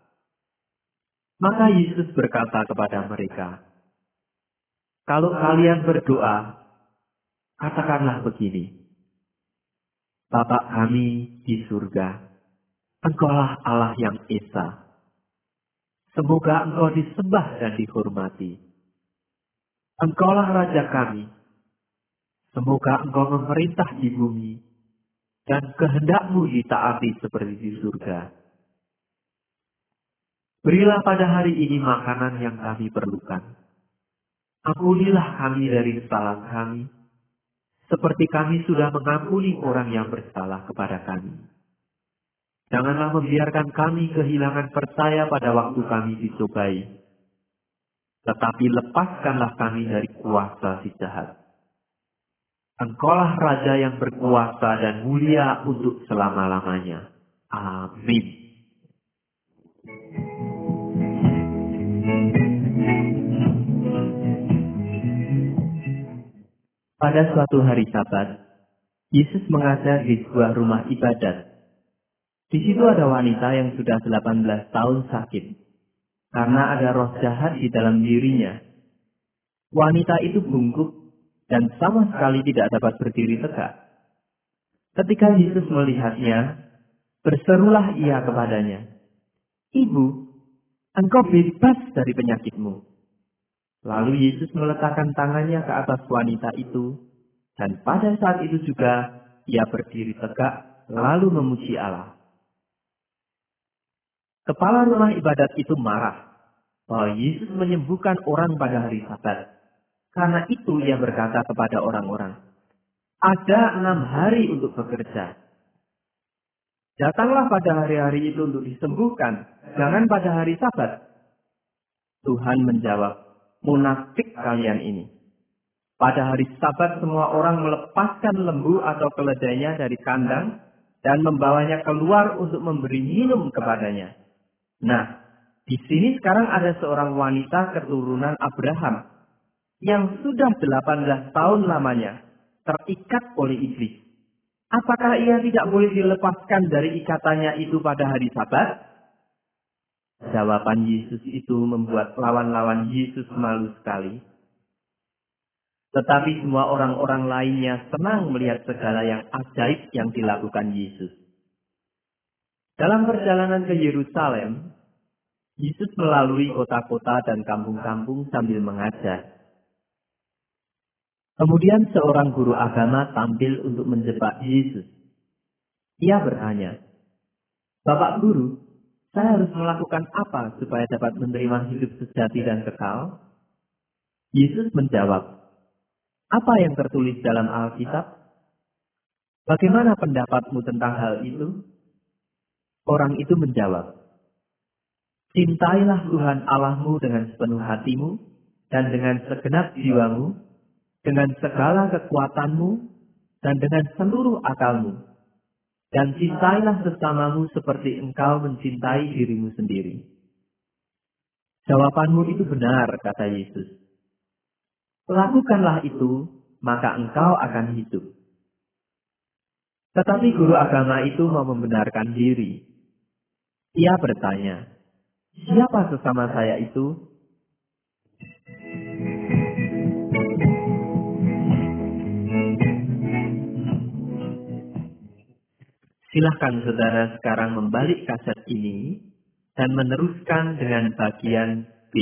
Maka Yesus berkata kepada mereka, "Kalau kalian berdoa, katakanlah begini, Bapa kami di surga, Engkaulah Allah yang Esa. Semoga Engkau disembah dan dihormati. Engkaulah Raja kami. Semoga Engkau memerintah di bumi, dan kehendak-Mu ditaati seperti di surga. Berilah pada hari ini makanan yang kami perlukan. Ampunilah kami dari kesalahan kami, seperti kami sudah mengampuni orang yang bersalah kepada kami. Janganlah membiarkan kami kehilangan percaya pada waktu kami dicobai, tetapi lepaskanlah kami dari kuasa si jahat. Engkaulah Raja yang berkuasa dan mulia untuk selama-lamanya. Amin." Pada suatu hari Sabat, Yesus mengajar di sebuah rumah ibadat. Di situ ada wanita yang sudah delapan belas tahun sakit, karena ada roh jahat di dalam dirinya. Wanita itu bungkuk dan sama sekali tidak dapat berdiri tegak. Ketika Yesus melihatnya, berserulah ia kepadanya, "Ibu, engkau bebas dari penyakitmu." Lalu Yesus meletakkan tangannya ke atas wanita itu, dan pada saat itu juga ia berdiri tegak, lalu memuji Allah. Kepala rumah ibadat itu marah bahwa Yesus menyembuhkan orang pada hari Sabat. Karena itu ia berkata kepada orang-orang, "Ada enam hari untuk bekerja. Datanglah pada hari-hari itu untuk disembuhkan, jangan pada hari Sabat." Tuhan menjawab, "Munafik kalian ini. Pada hari Sabat semua orang melepaskan lembu atau keledainya dari kandang dan membawanya keluar untuk memberi minum kepadanya. Nah, di sini sekarang ada seorang wanita keturunan Abraham yang sudah delapan belas tahun lamanya terikat oleh iblis. Apakah ia tidak boleh dilepaskan dari ikatannya itu pada hari Sabat?" Jawaban Yesus itu membuat lawan-lawan Yesus malu sekali. Tetapi semua orang-orang lainnya senang melihat segala yang ajaib yang dilakukan Yesus. Dalam perjalanan ke Yerusalem, Yesus melalui kota-kota dan kampung-kampung sambil mengajar. Kemudian seorang guru agama tampil untuk menjebak Yesus. Ia bertanya, "Bapak Guru, saya harus melakukan apa supaya dapat menerima hidup sejati dan kekal?" Yesus menjawab, "Apa yang tertulis dalam Alkitab? Bagaimana pendapatmu tentang hal itu?" Orang itu menjawab, "Cintailah Tuhan Allahmu dengan sepenuh hatimu, dan dengan segenap jiwamu, dengan segala kekuatanmu, dan dengan seluruh akalmu. Dan cintailah sesamamu seperti engkau mencintai dirimu sendiri." "Jawabanmu itu benar," kata Yesus. "Lakukanlah itu, maka engkau akan hidup." Tetapi guru agama itu mau membenarkan diri. Ia bertanya, "Siapa sesama saya itu?" Silahkan saudara sekarang membalik kaset ini dan meneruskan dengan bagian B.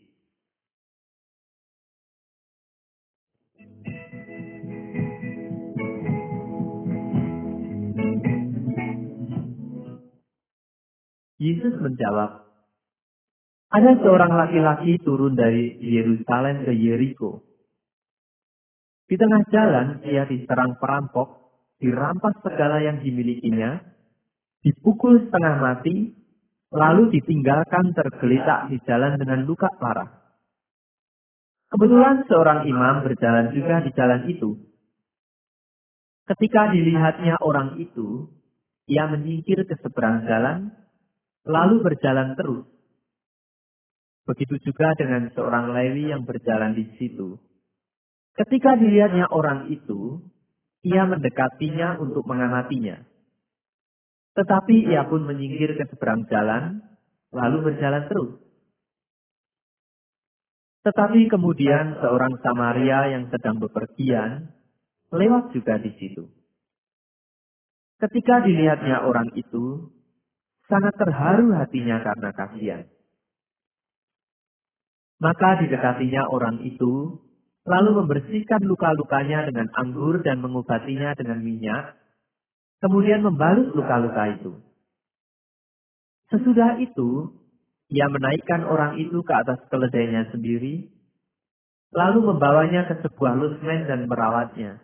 Yesus menjawab, "Ada seorang laki-laki turun dari Yerusalem ke Yeriko. Di tengah jalan ia diserang perampok, dirampas segala yang dimilikinya, dipukul setengah mati, lalu ditinggalkan tergeletak di jalan dengan luka parah. Kebetulan seorang imam berjalan juga di jalan itu. Ketika dilihatnya orang itu, ia menyingkir ke seberang jalan, lalu berjalan terus. Begitu juga dengan seorang Lewi yang berjalan di situ. Ketika dilihatnya orang itu, ia mendekatinya untuk mengamatinya. Tetapi ia pun menyingkir ke seberang jalan, lalu berjalan terus. Tetapi kemudian seorang Samaria yang sedang bepergian, lewat juga di situ. Ketika dilihatnya orang itu, sangat terharu hatinya karena kasihan. Maka didekatinya orang itu, lalu membersihkan luka-lukanya dengan anggur dan mengobatinya dengan minyak, kemudian membalut luka-luka itu. Sesudah itu, ia menaikkan orang itu ke atas keledainya sendiri, lalu membawanya ke sebuah lusmen dan merawatnya.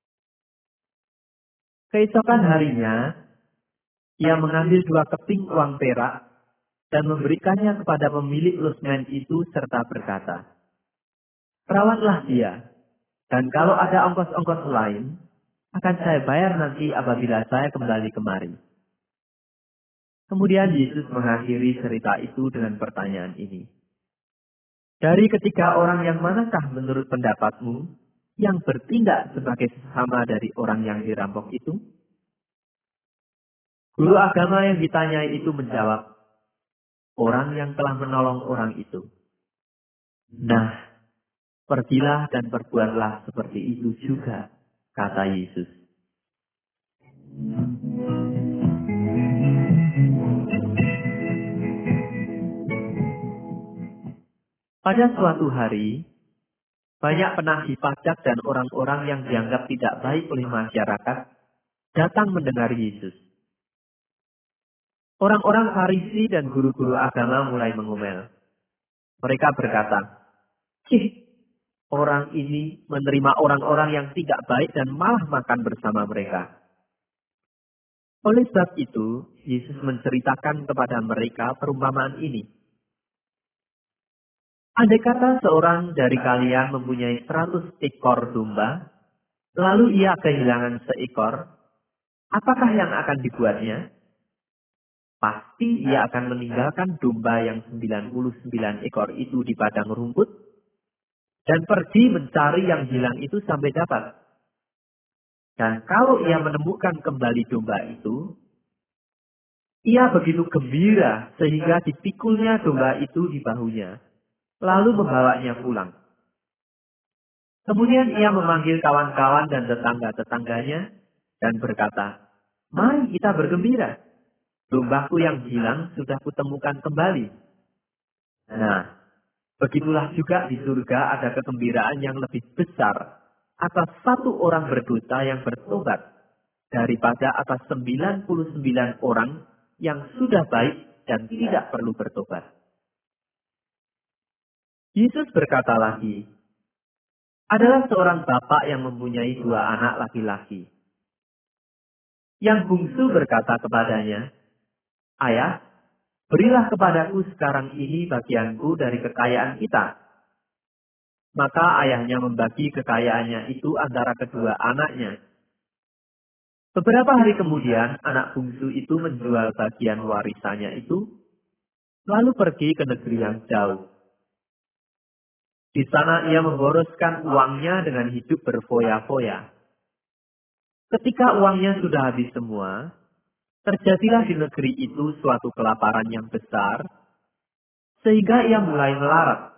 Keesokan harinya, ia mengambil dua keping uang perak dan memberikannya kepada pemilik lusmen itu serta berkata, "Rawatlah dia, dan kalau ada ongkos-ongkos lain, akan saya bayar nanti apabila saya kembali kemari." Kemudian Yesus mengakhiri cerita itu dengan pertanyaan ini. "Dari ketiga orang yang manakah menurut pendapatmu yang bertindak sebagai sesama dari orang yang dirampok itu?" Guru agama yang ditanyai itu menjawab, "Orang yang telah menolong orang itu." "Nah, pergilah dan perbuatlah seperti itu juga," kata Yesus. Pada suatu hari, banyak penagih pajak dan orang-orang yang dianggap tidak baik oleh masyarakat datang mendengar Yesus. Orang-orang Farisi dan guru-guru agama mulai mengomel. Mereka berkata, "Cih, orang ini menerima orang-orang yang tidak baik dan malah makan bersama mereka." Oleh sebab itu, Yesus menceritakan kepada mereka perumpamaan ini. Andai kata seorang dari kalian mempunyai seratus ekor domba, lalu ia kehilangan seekor, apakah yang akan dibuatnya? Pasti ia akan meninggalkan domba yang sembilan puluh sembilan ekor itu di padang rumput, dan pergi mencari yang hilang itu sampai dapat. Dan kalau ia menemukan kembali domba itu, Ia begitu gembira sehingga dipikulnya domba itu di bahunya, lalu membawanya pulang. Kemudian ia memanggil kawan-kawan dan tetangga-tetangganya dan berkata, "Mari kita bergembira. Dombaku yang hilang sudah kutemukan kembali." Nah, begitulah juga di surga ada kegembiraan yang lebih besar atas satu orang berdosa yang bertobat daripada atas sembilan puluh sembilan orang yang sudah baik dan tidak perlu bertobat. Yesus berkata lagi, adalah seorang bapak yang mempunyai dua anak laki-laki. Yang bungsu berkata kepadanya, "Ayah, berilah kepadaku sekarang ini bagianku dari kekayaan kita." Maka ayahnya membagi kekayaannya itu antara kedua anaknya. Beberapa hari kemudian, anak bungsu itu menjual bagian warisannya itu, lalu pergi ke negeri yang jauh. Di sana ia memboroskan uangnya dengan hidup berfoya-foya. Ketika uangnya sudah habis semua, terjadilah di negeri itu suatu kelaparan yang besar, sehingga ia mulai melarat.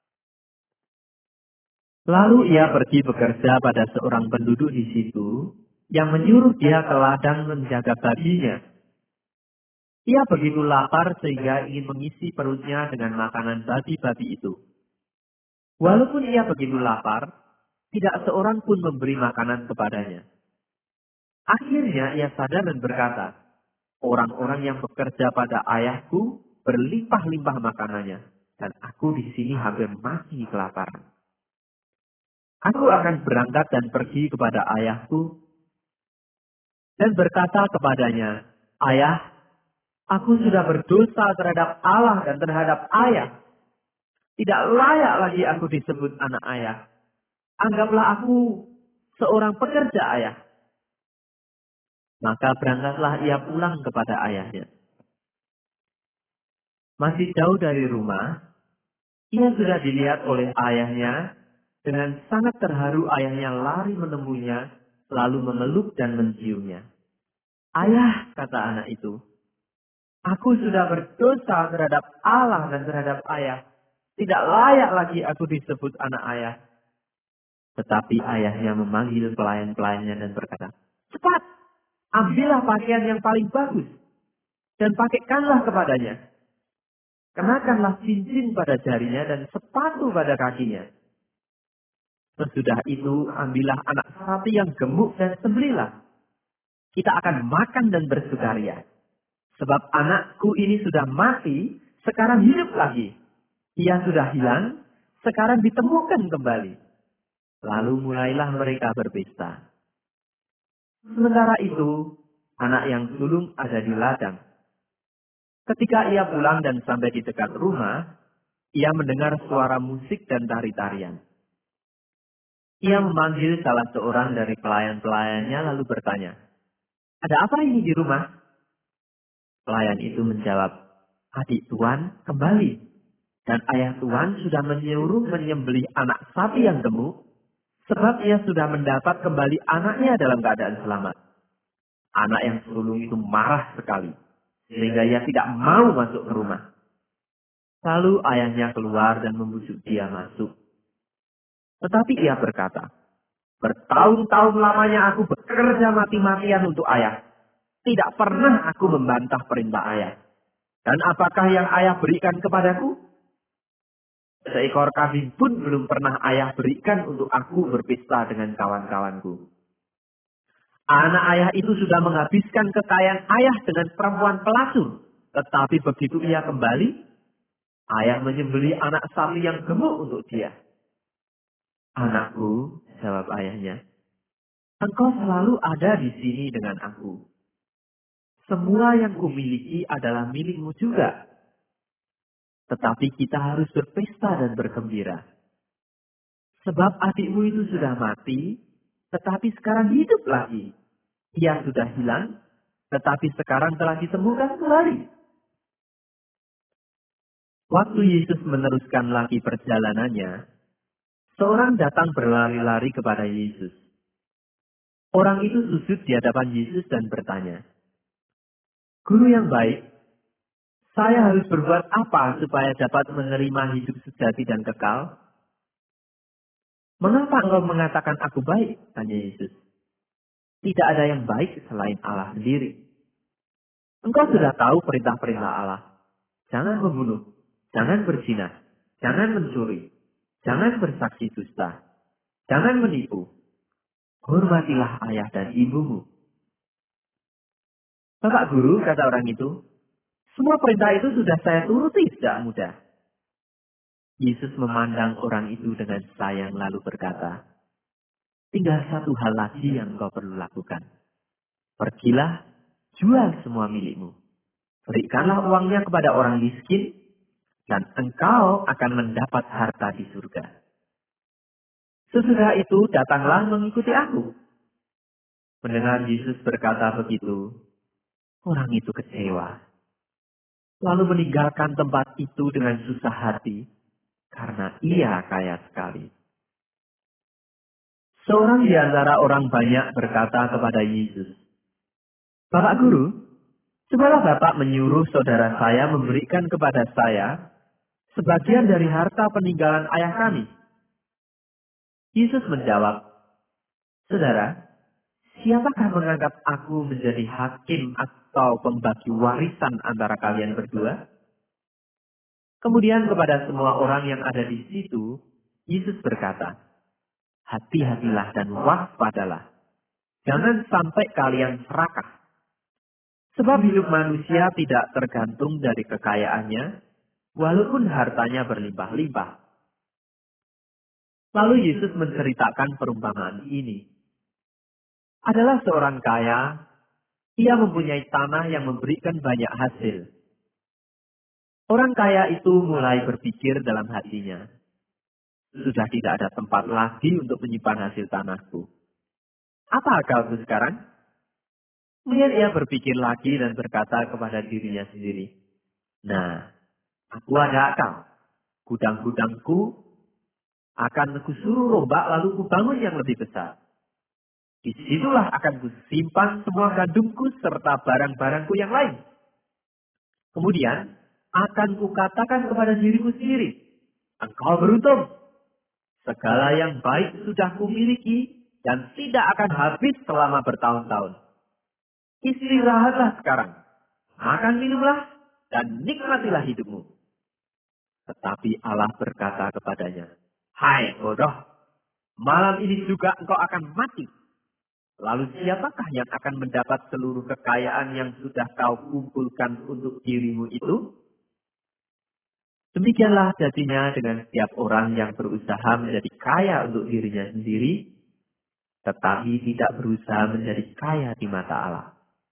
Lalu ia pergi bekerja pada seorang penduduk di situ, yang menyuruh dia ke ladang menjaga babinya. Ia begitu lapar sehingga ingin mengisi perutnya dengan makanan babi-babi itu. Walaupun ia begitu lapar, tidak seorang pun memberi makanan kepadanya. Akhirnya ia sadar dan berkata, orang-orang yang bekerja pada ayahku berlimpah-limpah makanannya, dan aku di sini hampir mati kelaparan. Aku akan berangkat dan pergi kepada ayahku dan berkata kepadanya, "Ayah, aku sudah berdosa terhadap Allah dan terhadap ayah. Tidak layak lagi aku disebut anak ayah. Anggaplah aku seorang pekerja ayah." Maka berangkatlah ia pulang kepada ayahnya. Masih jauh dari rumah, ia sudah dilihat oleh ayahnya. Dengan sangat terharu ayahnya lari menemuinya, lalu memeluk dan menciumnya. "Ayah," kata anak itu, "aku sudah berdosa terhadap Allah dan terhadap ayah. Tidak layak lagi aku disebut anak ayah." Tetapi ayahnya memanggil pelayan-pelayannya dan berkata, "Cepat, ambillah pakaian yang paling bagus dan pakaikanlah kepadanya. Kenakanlah cincin pada jarinya dan sepatu pada kakinya. Sesudah itu ambillah anak sapi yang gemuk dan sembelihlah. Kita akan makan dan bersukaria. Sebab anakku ini sudah mati, sekarang hidup lagi. Ia sudah hilang, sekarang ditemukan kembali." Lalu mulailah mereka berpesta. Sementara itu, anak yang sulung ada di ladang. Ketika ia pulang dan sampai di dekat rumah, ia mendengar suara musik dan tari-tarian. Ia memanggil salah seorang dari pelayan-pelayannya lalu bertanya, "Ada apa ini di rumah?" Pelayan itu menjawab, "Adik tuan kembali, dan ayah tuan sudah menyuruh menyembelih anak sapi yang gemuk, sebab ia sudah mendapat kembali anaknya dalam keadaan selamat." Anak yang sulung itu marah sekali, sehingga ia tidak mau masuk ke rumah. Lalu ayahnya keluar dan membujuk dia masuk. Tetapi ia berkata, "Bertahun-tahun lamanya aku bekerja mati-matian untuk ayah. Tidak pernah aku membantah perintah ayah. Dan apakah yang ayah berikan kepadaku? Seekor kambing pun belum pernah ayah berikan untuk aku berpesta dengan kawan-kawanku. Anak ayah itu sudah menghabiskan kekayaan ayah dengan perempuan pelacur. Tetapi begitu ia kembali, ayah menyembelih anak sapi yang gemuk untuk dia." "Anakku," jawab ayahnya, "engkau selalu ada di sini dengan aku. Semua yang kumiliki adalah milikmu juga. Tetapi kita harus berpesta dan bergembira. Sebab adikmu itu sudah mati, tetapi sekarang hidup lagi. Ia sudah hilang, tetapi sekarang telah ditemukan kembali." Waktu Yesus meneruskan lagi perjalanannya, seorang datang berlari-lari kepada Yesus. Orang itu sujud di hadapan Yesus dan bertanya, Guru yang baik, saya harus berbuat apa supaya dapat menerima hidup sejati dan kekal? Mengapa engkau mengatakan aku baik? Tanya Yesus. Tidak ada yang baik selain Allah sendiri. Engkau sudah tahu perintah-perintah Allah. Jangan membunuh, jangan berzina, jangan mencuri, jangan bersaksi dusta, jangan menipu. Hormatilah ayah dan ibumu. Bapak guru, kata orang itu, semua perintah itu sudah saya turuti sejak muda. Yesus memandang orang itu dengan sayang lalu berkata, tinggal satu hal lagi yang engkau perlu lakukan. Pergilah, jual semua milikmu. Berikanlah uangnya kepada orang miskin, dan engkau akan mendapat harta di surga. Sesudah itu datanglah mengikuti aku. Mendengar Yesus berkata begitu, orang itu kecewa. Lalu meninggalkan tempat itu dengan susah hati, karena ia kaya sekali. Seorang di antara orang banyak berkata kepada Yesus, Bapak Guru, cobalah Bapak menyuruh saudara saya memberikan kepada saya sebagian dari harta peninggalan ayah kami. Yesus menjawab, Saudara, siapakah mengangkat aku menjadi hakim atau pembagi warisan antara kalian berdua? Kemudian kepada semua orang yang ada di situ, Yesus berkata, hati-hatilah dan waspadalah. Jangan sampai kalian serakah. Sebab hidup manusia tidak tergantung dari kekayaannya, walaupun hartanya berlimpah-limpah. Lalu Yesus menceritakan perumpamaan ini. Adalah seorang kaya, ia mempunyai tanah yang memberikan banyak hasil. Orang kaya itu mulai berpikir dalam hatinya, sudah tidak ada tempat lagi untuk menyimpan hasil tanahku. Apa akalku sekarang? Kemudian ia berpikir lagi dan berkata kepada dirinya sendiri, nah, aku ada akal. Gudang-gudangku akan kusuruh rombak lalu kubangun yang lebih besar. Disitulah akan kusimpan semua gandumku serta barang-barangku yang lain. Kemudian akan kukatakan kepada diriku sendiri, engkau beruntung. Segala yang baik sudah kumiliki dan tidak akan habis selama bertahun-tahun. Istirahatlah sekarang, makan minumlah, dan nikmatilah hidupmu. Tetapi Allah berkata kepadanya, hai bodoh, malam ini juga engkau akan mati. Lalu siapakah yang akan mendapat seluruh kekayaan yang sudah kau kumpulkan untuk dirimu itu? Demikianlah jadinya dengan setiap orang yang berusaha menjadi kaya untuk dirinya sendiri, tetapi tidak berusaha menjadi kaya di mata Allah.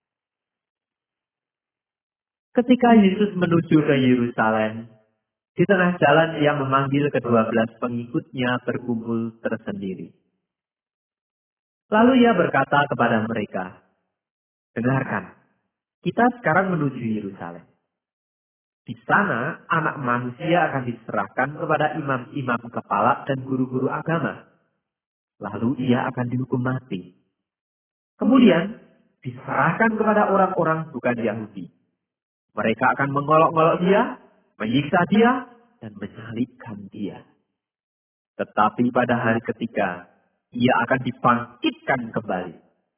Ketika Yesus menuju ke Yerusalem, di tengah jalan ia memanggil kedua belas pengikutnya berkumpul tersendiri. Lalu ia berkata kepada mereka, dengarkan, kita sekarang menuju Yerusalem. Di sana anak manusia akan diserahkan kepada imam-imam kepala dan guru-guru agama. Lalu ia akan dihukum mati. Kemudian diserahkan kepada orang-orang bukan Yahudi. Mereka akan mengolok-olok dia, menyiksa dia, dan menyalibkan dia. Tetapi pada hari ketiga, ia akan dibangkitkan kembali.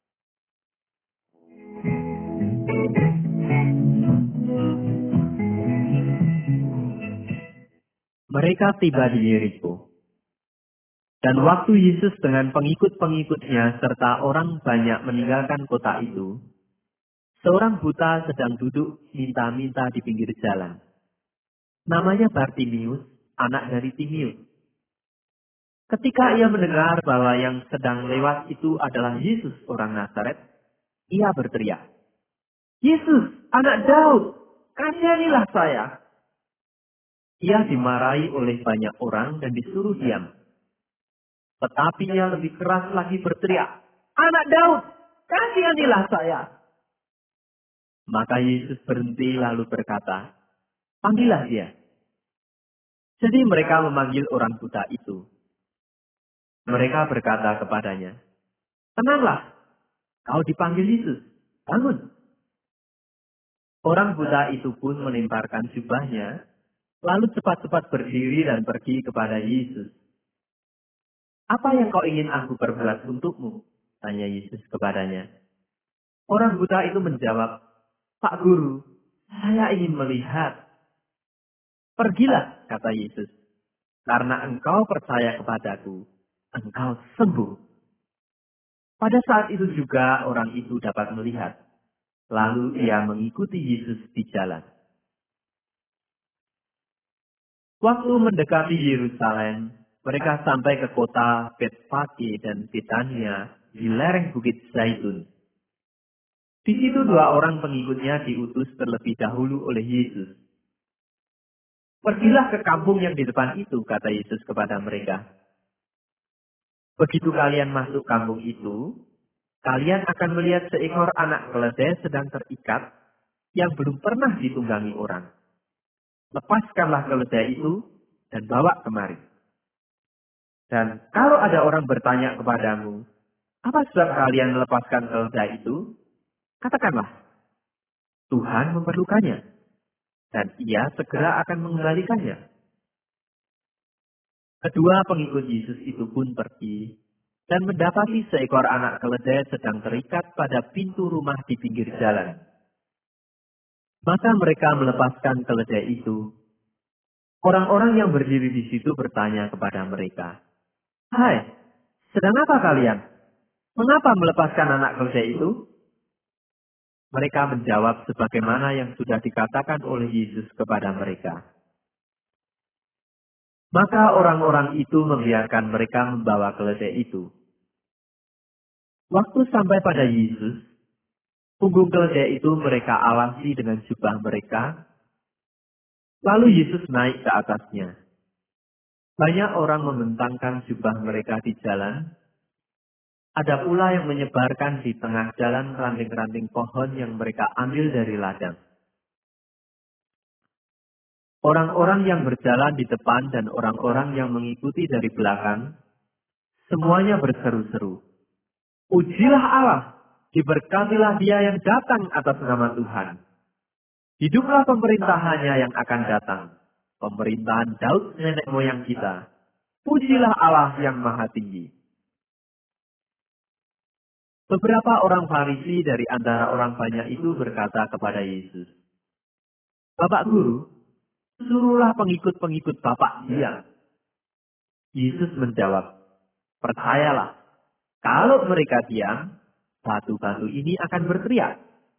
Mereka tiba di Yeriko. Dan waktu Yesus dengan pengikut-pengikutnya serta orang banyak meninggalkan kota itu, seorang buta sedang duduk minta-minta di pinggir jalan. Namanya Bartimius, anak dari Timius. Ketika ia mendengar bahwa yang sedang lewat itu adalah Yesus orang Nazaret, ia berteriak, Yesus, anak Daud, kasihanilah saya. Ia dimarahi oleh banyak orang dan disuruh diam. Tetapi ia lebih keras lagi berteriak, anak Daud, kasihanilah saya. Maka Yesus berhenti lalu berkata, panggillah dia. Jadi mereka memanggil orang buta itu. Mereka berkata kepadanya, tenanglah, kau dipanggil Yesus, bangun. Orang buta itu pun melemparkan jubahnya, lalu cepat-cepat berdiri dan pergi kepada Yesus. "Apa yang kau ingin aku perbuat untukmu?" tanya Yesus kepadanya. Orang buta itu menjawab, "Pak Guru, saya ingin melihat." "Pergilah," kata Yesus, "karena engkau percaya kepadaku, engkau sembuh." Pada saat itu juga orang itu dapat melihat. Lalu ia mengikuti Yesus di jalan. Waktu mendekati Yerusalem, mereka sampai ke kota Betfage dan Betania di lereng Bukit Zaitun. Di situ dua orang pengikutnya diutus terlebih dahulu oleh Yesus. "Pergilah ke kampung yang di depan itu," kata Yesus kepada mereka. "Begitu kalian masuk kampung itu, kalian akan melihat seekor anak keledai sedang terikat yang belum pernah ditunggangi orang. Lepaskanlah keledai itu dan bawa kemari. Dan kalau ada orang bertanya kepadamu, 'Apa sebab kalian melepaskan keledai itu?' katakanlah, 'Tuhan memerlukannya, dan ia segera akan mengembalikannya.'" Kedua pengikut Yesus itu pun pergi dan mendapati seekor anak keledai sedang terikat pada pintu rumah di pinggir jalan. Maka mereka melepaskan keledai itu. Orang-orang yang berdiri di situ bertanya kepada mereka, "Hai, sedang apa kalian? Mengapa melepaskan anak keledai itu?" Mereka menjawab sebagaimana yang sudah dikatakan oleh Yesus kepada mereka. Maka orang-orang itu membiarkan mereka membawa keledai itu. Waktu sampai pada Yesus, punggung keledai itu mereka alasi dengan jubah mereka, lalu Yesus naik ke atasnya. Banyak orang membentangkan jubah mereka di jalan. Ada pula yang menyebarkan di tengah jalan ranting-ranting pohon yang mereka ambil dari ladang. Orang-orang yang berjalan di depan dan orang-orang yang mengikuti dari belakang, semuanya berseru-seru, "Pujilah Allah, diberkatilah Dia yang datang atas nama Tuhan. Hiduplah pemerintahannya yang akan datang, pemerintahan Daud nenek moyang kita. Pujilah Allah yang maha tinggi." Beberapa orang Farisi dari antara orang banyak itu berkata kepada Yesus, "Bapak Guru, suruhlah pengikut-pengikut Bapak diam." Yesus menjawab, "Percayalah, kalau mereka diam, batu-batu ini akan berteriak."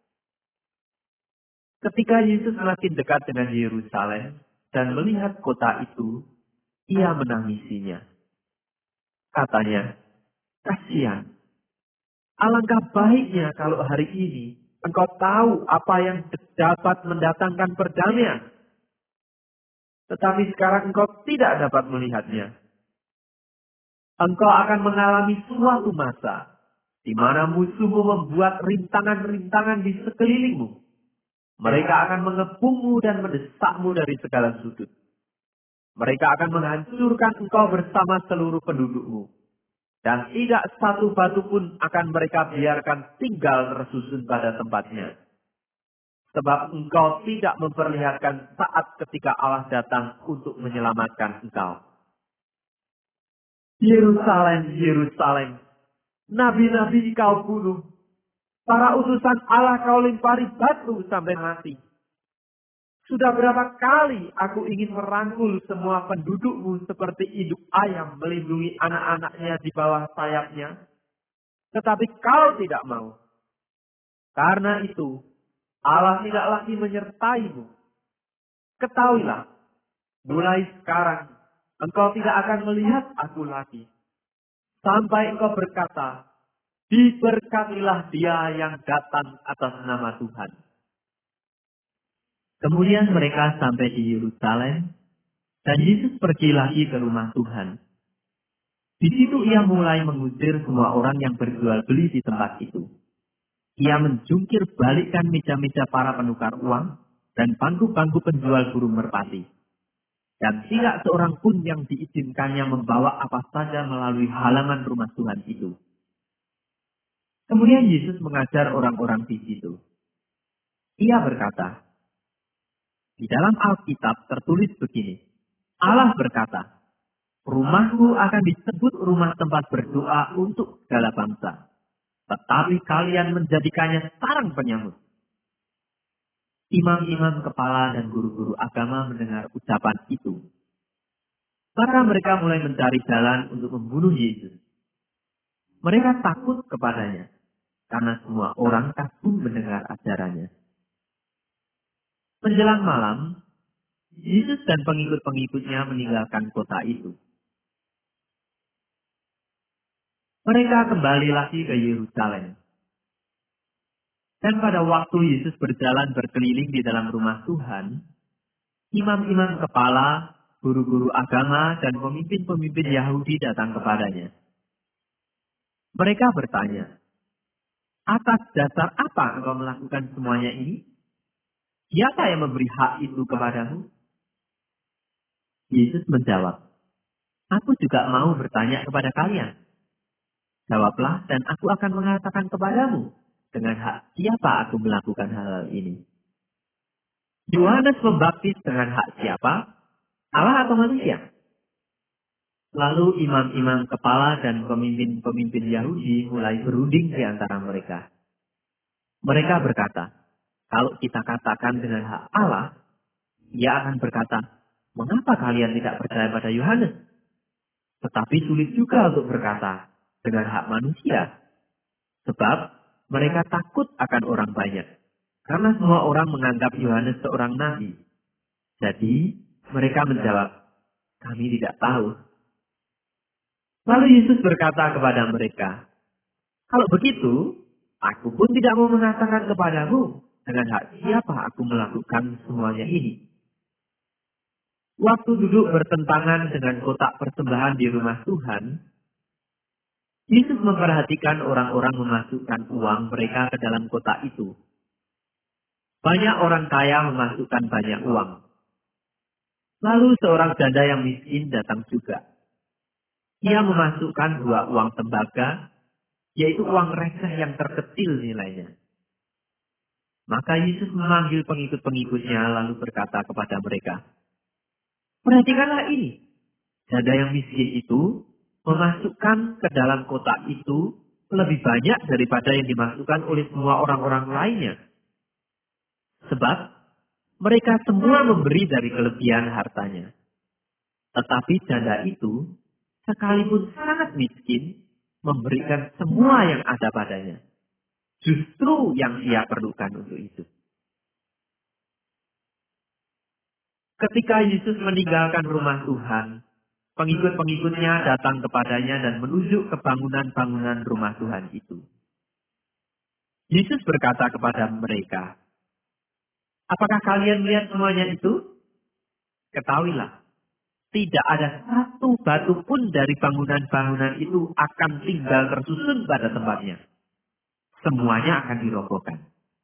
Ketika Yesus makin dekat dengan Yerusalem dan melihat kota itu, ia menangisinya. Katanya, "Kasihan, alangkah baiknya kalau hari ini engkau tahu apa yang dapat mendatangkan perdamaian. Tetapi sekarang engkau tidak dapat melihatnya. Engkau akan mengalami suatu masa di mana musuhmu membuat rintangan-rintangan di sekelilingmu. Mereka akan mengepungmu dan mendesakmu dari segala sudut. Mereka akan menghancurkan engkau bersama seluruh pendudukmu. Dan tidak satu batu pun akan mereka biarkan tinggal tersusun pada tempatnya. Sebab engkau tidak memperlihatkan saat ketika Allah datang untuk menyelamatkan engkau. Yerusalem, Yerusalem, nabi-nabi kau bunuh. Para utusan Allah kau lempari batu sampai mati. Sudah berapa kali aku ingin merangkul semua pendudukmu seperti induk ayam melindungi anak-anaknya di bawah sayapnya. Tetapi kau tidak mau. Karena itu, Allah tidak lagi menyertaimu. Ketahuilah, mulai sekarang, engkau tidak akan melihat aku lagi. Sampai engkau berkata, diberkatilah dia yang datang atas nama Tuhan. Kemudian mereka sampai di Yerusalem, dan Yesus pergi lagi ke rumah Tuhan. Di situ ia mulai mengusir semua orang yang berjual beli di tempat itu. Ia menjungkir balikkan meja-meja para penukar uang dan bangku-bangku penjual burung merpati. Dan tidak seorang pun yang diizinkannya membawa apa saja melalui halaman rumah Tuhan itu. Kemudian Yesus mengajar orang-orang di situ. Ia berkata, di dalam Alkitab tertulis begini, Allah berkata, rumahku akan disebut rumah tempat berdoa untuk segala bangsa. Tetapi kalian menjadikannya sarang penyambut. Imam-imam kepala dan guru-guru agama mendengar ucapan itu. Maka mereka mulai mencari jalan untuk membunuh Yesus. Mereka takut kepadanya, karena semua orang kagum mendengar ajarannya. Menjelang malam, Yesus dan pengikut-pengikutnya meninggalkan kota itu. Mereka kembali lagi ke Yerusalem. Dan pada waktu Yesus berjalan berkeliling di dalam rumah Tuhan, imam-imam kepala, guru-guru agama, dan pemimpin-pemimpin Yahudi datang kepadanya. Mereka bertanya, atas dasar apa engkau melakukan semuanya ini? Siapa yang memberi hak itu kepadamu? Yesus menjawab, aku juga mau bertanya kepada kalian. Jawablah dan aku akan mengatakan kepadamu, dengan hak siapa aku melakukan hal ini. Yohanes membaptis dengan hak siapa? Allah atau manusia? Lalu imam-imam kepala dan pemimpin-pemimpin Yahudi mulai berunding di antara mereka. Mereka berkata, kalau kita katakan dengan hak Allah, ia akan berkata, mengapa kalian tidak percaya pada Yohanes? Tetapi sulit juga untuk berkata dengan hak manusia. Sebab mereka takut akan orang banyak. Karena semua orang menganggap Yohanes seorang nabi. Jadi mereka menjawab, kami tidak tahu. Lalu Yesus berkata kepada mereka, kalau begitu, aku pun tidak mau mengatakan kepadamu dengan hak siapa aku melakukan semuanya ini. Waktu duduk bertentangan dengan kotak persembahan di rumah Tuhan, Yesus memperhatikan orang-orang memasukkan uang mereka ke dalam kotak itu. Banyak orang kaya memasukkan banyak uang. Lalu seorang janda yang miskin datang juga. Ia memasukkan dua uang tembaga, yaitu uang receh yang terkecil nilainya. Maka Yesus memanggil pengikut-pengikutnya lalu berkata kepada mereka, perhatikanlah ini. Janda yang miskin itu memasukkan ke dalam kotak itu lebih banyak daripada yang dimasukkan oleh semua orang-orang lainnya. Sebab mereka semua memberi dari kelebihan hartanya. Tetapi janda itu, sekalipun sangat miskin, memberikan semua yang ada padanya. Justru yang ia perlukan untuk itu. Ketika Yesus meninggalkan rumah Tuhan, pengikut-pengikutnya datang kepadanya dan menunjuk ke bangunan-bangunan rumah Tuhan itu. Yesus berkata kepada mereka, apakah kalian melihat semuanya itu? Ketahuilah, tidak ada satu batu pun dari bangunan-bangunan itu akan tinggal tersusun pada tempatnya. Semuanya akan dirobohkan.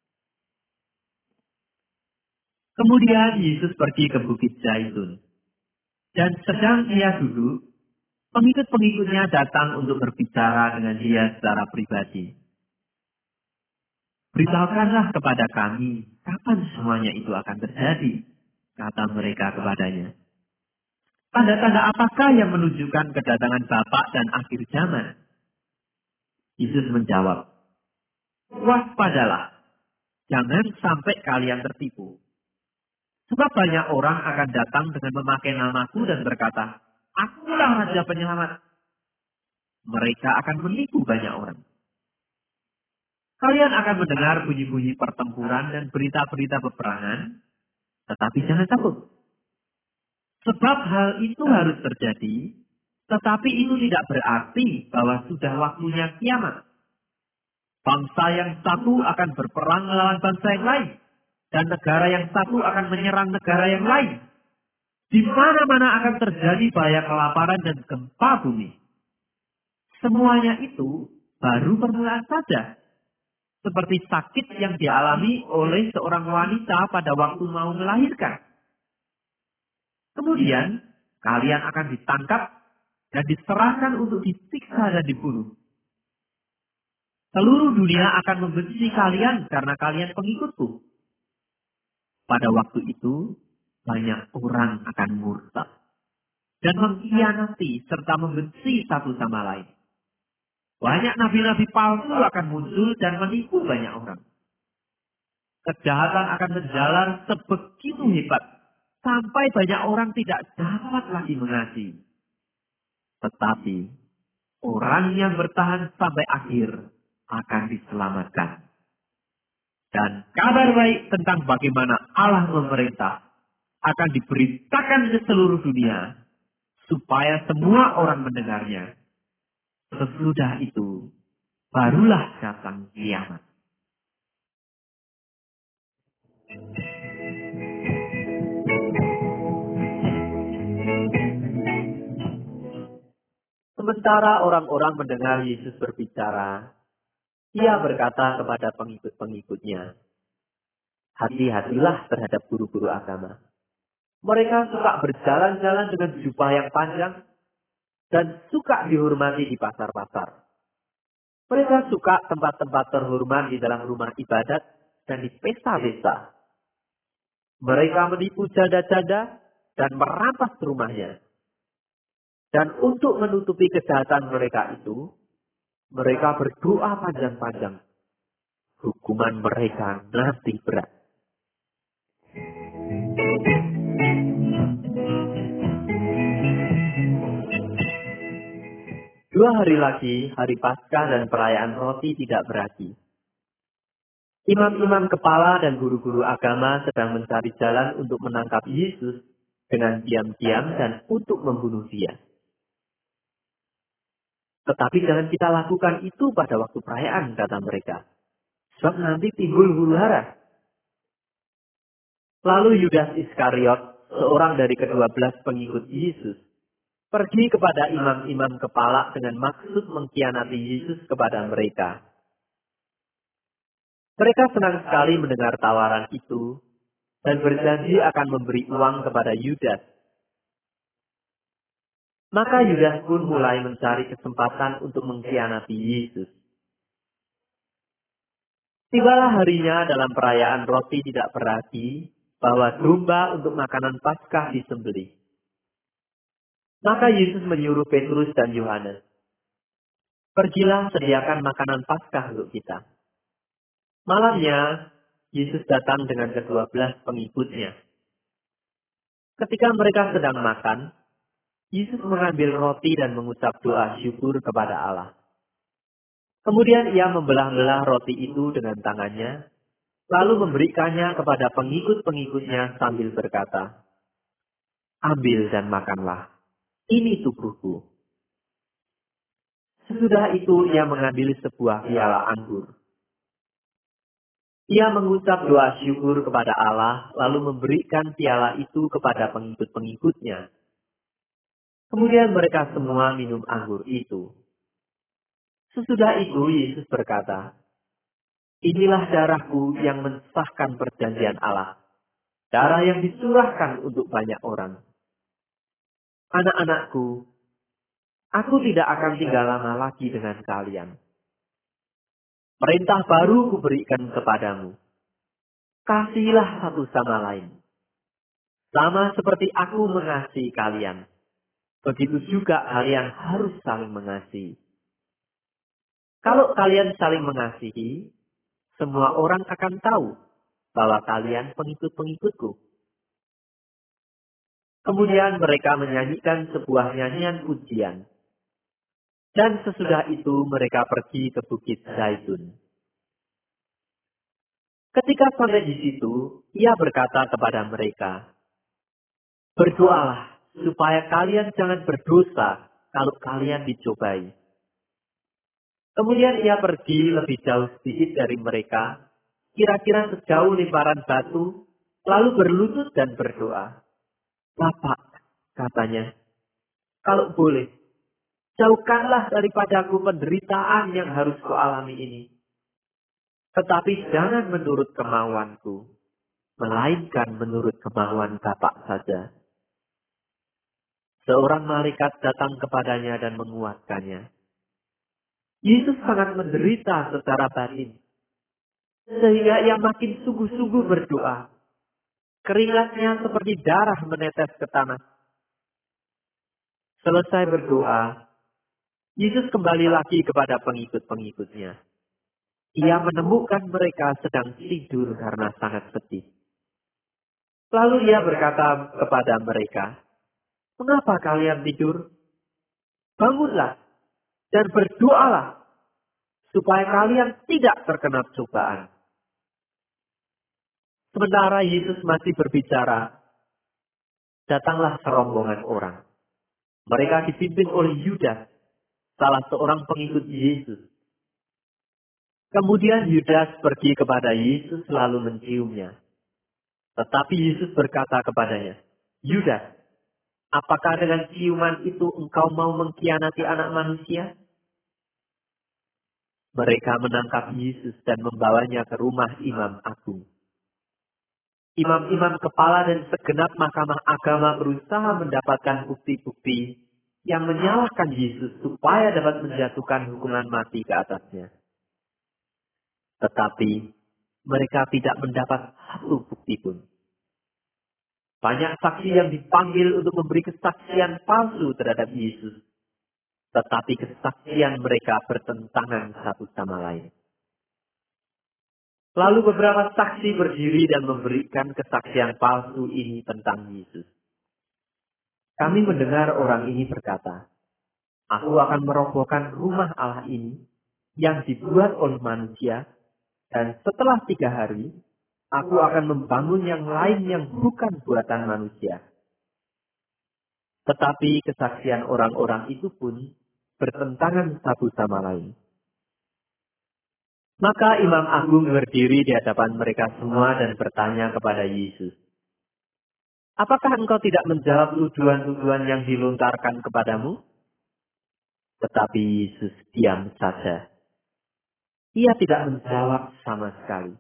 Kemudian Yesus pergi ke Bukit Zaitun. Dan sedang ia duduk, pengikut-pengikutnya datang untuk berbicara dengan dia secara pribadi. Beritahukanlah kepada kami, kapan semuanya itu akan terjadi, kata mereka kepadanya. Tanda-tanda apakah yang menunjukkan kedatangan Bapa dan akhir zaman? Yesus menjawab, waspadalah, jangan sampai kalian tertipu. Sebab banyak orang akan datang dengan memakai namaku dan berkata, akulah Raja Penyelamat. Mereka akan menipu banyak orang. Kalian akan mendengar bunyi-bunyi pertempuran dan berita-berita peperangan, tetapi jangan takut. Sebab hal itu harus terjadi, tetapi itu tidak berarti bahwa sudah waktunya kiamat. Bangsa yang satu akan berperang melawan bangsa yang lain, dan negara yang satu akan menyerang negara yang lain. Di mana-mana akan terjadi bahaya kelaparan dan gempa bumi. Semuanya itu baru permulaan saja. Seperti sakit yang dialami oleh seorang wanita pada waktu mau melahirkan. Kemudian, kalian akan ditangkap dan diserahkan untuk disiksa dan dibunuh. Seluruh dunia akan membenci kalian karena kalian pengikutku. Pada waktu itu, banyak orang akan murtad dan mengkhianati serta membenci satu sama lain. Banyak nabi-nabi palsu akan muncul dan menipu banyak orang. Kejahatan akan menjalar sebegitu hebat, sampai banyak orang tidak dapat lagi mengasihi. Tetapi, orang yang bertahan sampai akhir akan diselamatkan. Dan kabar baik tentang bagaimana Allah memerintah akan diberitakan ke seluruh dunia, supaya semua orang mendengarnya. Sesudah itu, barulah datang kiamat. Sementara orang-orang mendengar Yesus berbicara, ia berkata kepada pengikut-pengikutnya, hati-hatilah terhadap guru-guru agama. Mereka suka berjalan-jalan dengan jubah yang panjang dan suka dihormati di pasar-pasar. Mereka suka tempat-tempat terhormat di dalam rumah ibadat dan di pesta-pesta. Mereka menipu janda-janda dan merampas rumahnya. Dan untuk menutupi kejahatan mereka itu, mereka berdoa panjang-panjang. Hukuman mereka nanti berat. Dua hari lagi, hari Paskah dan perayaan roti tidak berarti. Imam-imam kepala dan guru-guru agama sedang mencari jalan untuk menangkap Yesus dengan diam-diam dan untuk membunuh dia. Tetapi jangan kita lakukan itu pada waktu perayaan, kata mereka. Sebab nanti timbul huru hara. Lalu Yudas Iskariot, seorang dari kedua belas pengikut Yesus, pergi kepada imam-imam kepala dengan maksud mengkhianati Yesus kepada mereka. Mereka senang sekali mendengar tawaran itu dan berjanji akan memberi uang kepada Yudas. Maka Yudas pun mulai mencari kesempatan untuk mengkhianati Yesus. Tibalah harinya dalam perayaan roti tidak berarti bahwa domba untuk makanan Paskah disembelih. Maka Yesus menyuruh Petrus dan Yohanes, pergilah sediakan makanan Paskah untuk kita. Malamnya, Yesus datang dengan kedua belas pengikutnya. Ketika mereka sedang makan, Yesus mengambil roti dan mengucap doa syukur kepada Allah. Kemudian ia membelah-belah roti itu dengan tangannya, lalu memberikannya kepada pengikut-pengikutnya sambil berkata, ambil dan makanlah, ini tubuhku. Sesudah itu ia mengambil sebuah piala anggur. Ia mengucap doa syukur kepada Allah, lalu memberikan piala itu kepada pengikut-pengikutnya. Kemudian mereka semua minum anggur itu. Sesudah itu Yesus berkata, inilah darahku yang mensahkan perjanjian Allah. Darah yang dicurahkan untuk banyak orang. Anak-anakku, aku tidak akan tinggal lama lagi dengan kalian. Perintah baru kuberikan kepadamu. Kasihilah satu sama lain. Sama seperti aku mengasihi kalian. Begitu juga kalian harus saling mengasihi. Kalau kalian saling mengasihi, semua orang akan tahu bahwa kalian pengikut-pengikutku. Kemudian mereka menyanyikan sebuah nyanyian pujian. Dan sesudah itu mereka pergi ke Bukit Zaitun. Ketika sampai di situ, ia berkata kepada mereka, berdoalah supaya kalian jangan berdosa kalau kalian dicobai. Kemudian ia pergi lebih jauh sedikit dari mereka, kira-kira sejauh lemparan batu, lalu berlutut dan berdoa. Bapak, katanya, kalau boleh, jauhkanlah daripadaku penderitaan yang harus kualami ini. Tetapi jangan menurut kemauanku, melainkan menurut kemauan Bapak saja. Seorang malaikat datang kepadanya dan menguatkannya. Yesus sangat menderita secara batin, sehingga ia makin sungguh-sungguh berdoa. Keringatnya seperti darah menetes ke tanah. Selesai berdoa, Yesus kembali lagi kepada pengikut-pengikutnya. Ia menemukan mereka sedang tidur karena sangat sedih. Lalu ia berkata kepada mereka, "Mengapa kalian tidur? Bangunlah dan berdoalah, supaya kalian tidak terkena cobaan." Sementara Yesus masih berbicara, datanglah serombongan orang. Mereka dipimpin oleh Yudas, salah seorang pengikut Yesus. Kemudian Yudas pergi kepada Yesus lalu menciumnya. Tetapi Yesus berkata kepadanya, "Yudas, apakah dengan ciuman itu engkau mau mengkhianati anak manusia?" Mereka menangkap Yesus dan membawanya ke rumah imam agung. Imam-imam kepala dan segenap mahkamah agama berusaha mendapatkan bukti-bukti yang menyalahkan Yesus supaya dapat menjatuhkan hukuman mati ke atasnya. Tetapi mereka tidak mendapat satu bukti pun. Banyak saksi yang dipanggil untuk memberi kesaksian palsu terhadap Yesus. Tetapi kesaksian mereka bertentangan satu sama lain. Lalu beberapa saksi berdiri dan memberikan kesaksian palsu ini tentang Yesus. Kami mendengar orang ini berkata, "Aku akan merobohkan rumah Allah ini yang dibuat oleh manusia, dan setelah tiga hari, aku akan membangun yang lain yang bukan buatan manusia." Tetapi kesaksian orang-orang itu pun bertentangan satu sama lain. Maka Imam Agung berdiri di hadapan mereka semua dan bertanya kepada Yesus, "Apakah engkau tidak menjawab tuduhan-tuduhan yang dilontarkan kepadamu?" Tetapi Yesus diam saja. Ia tidak menjawab sama sekali.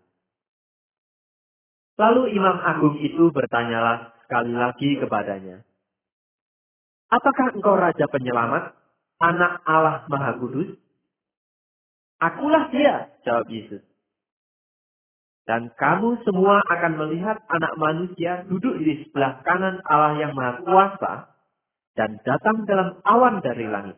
Lalu Imam Agung itu bertanyalah sekali lagi kepadanya, "Apakah engkau Raja Penyelamat, Anak Allah Maha Kudus?" "Akulah dia," jawab Yesus. "Dan kamu semua akan melihat Anak Manusia duduk di sebelah kanan Allah yang Maha Kuasa dan datang dalam awan dari langit."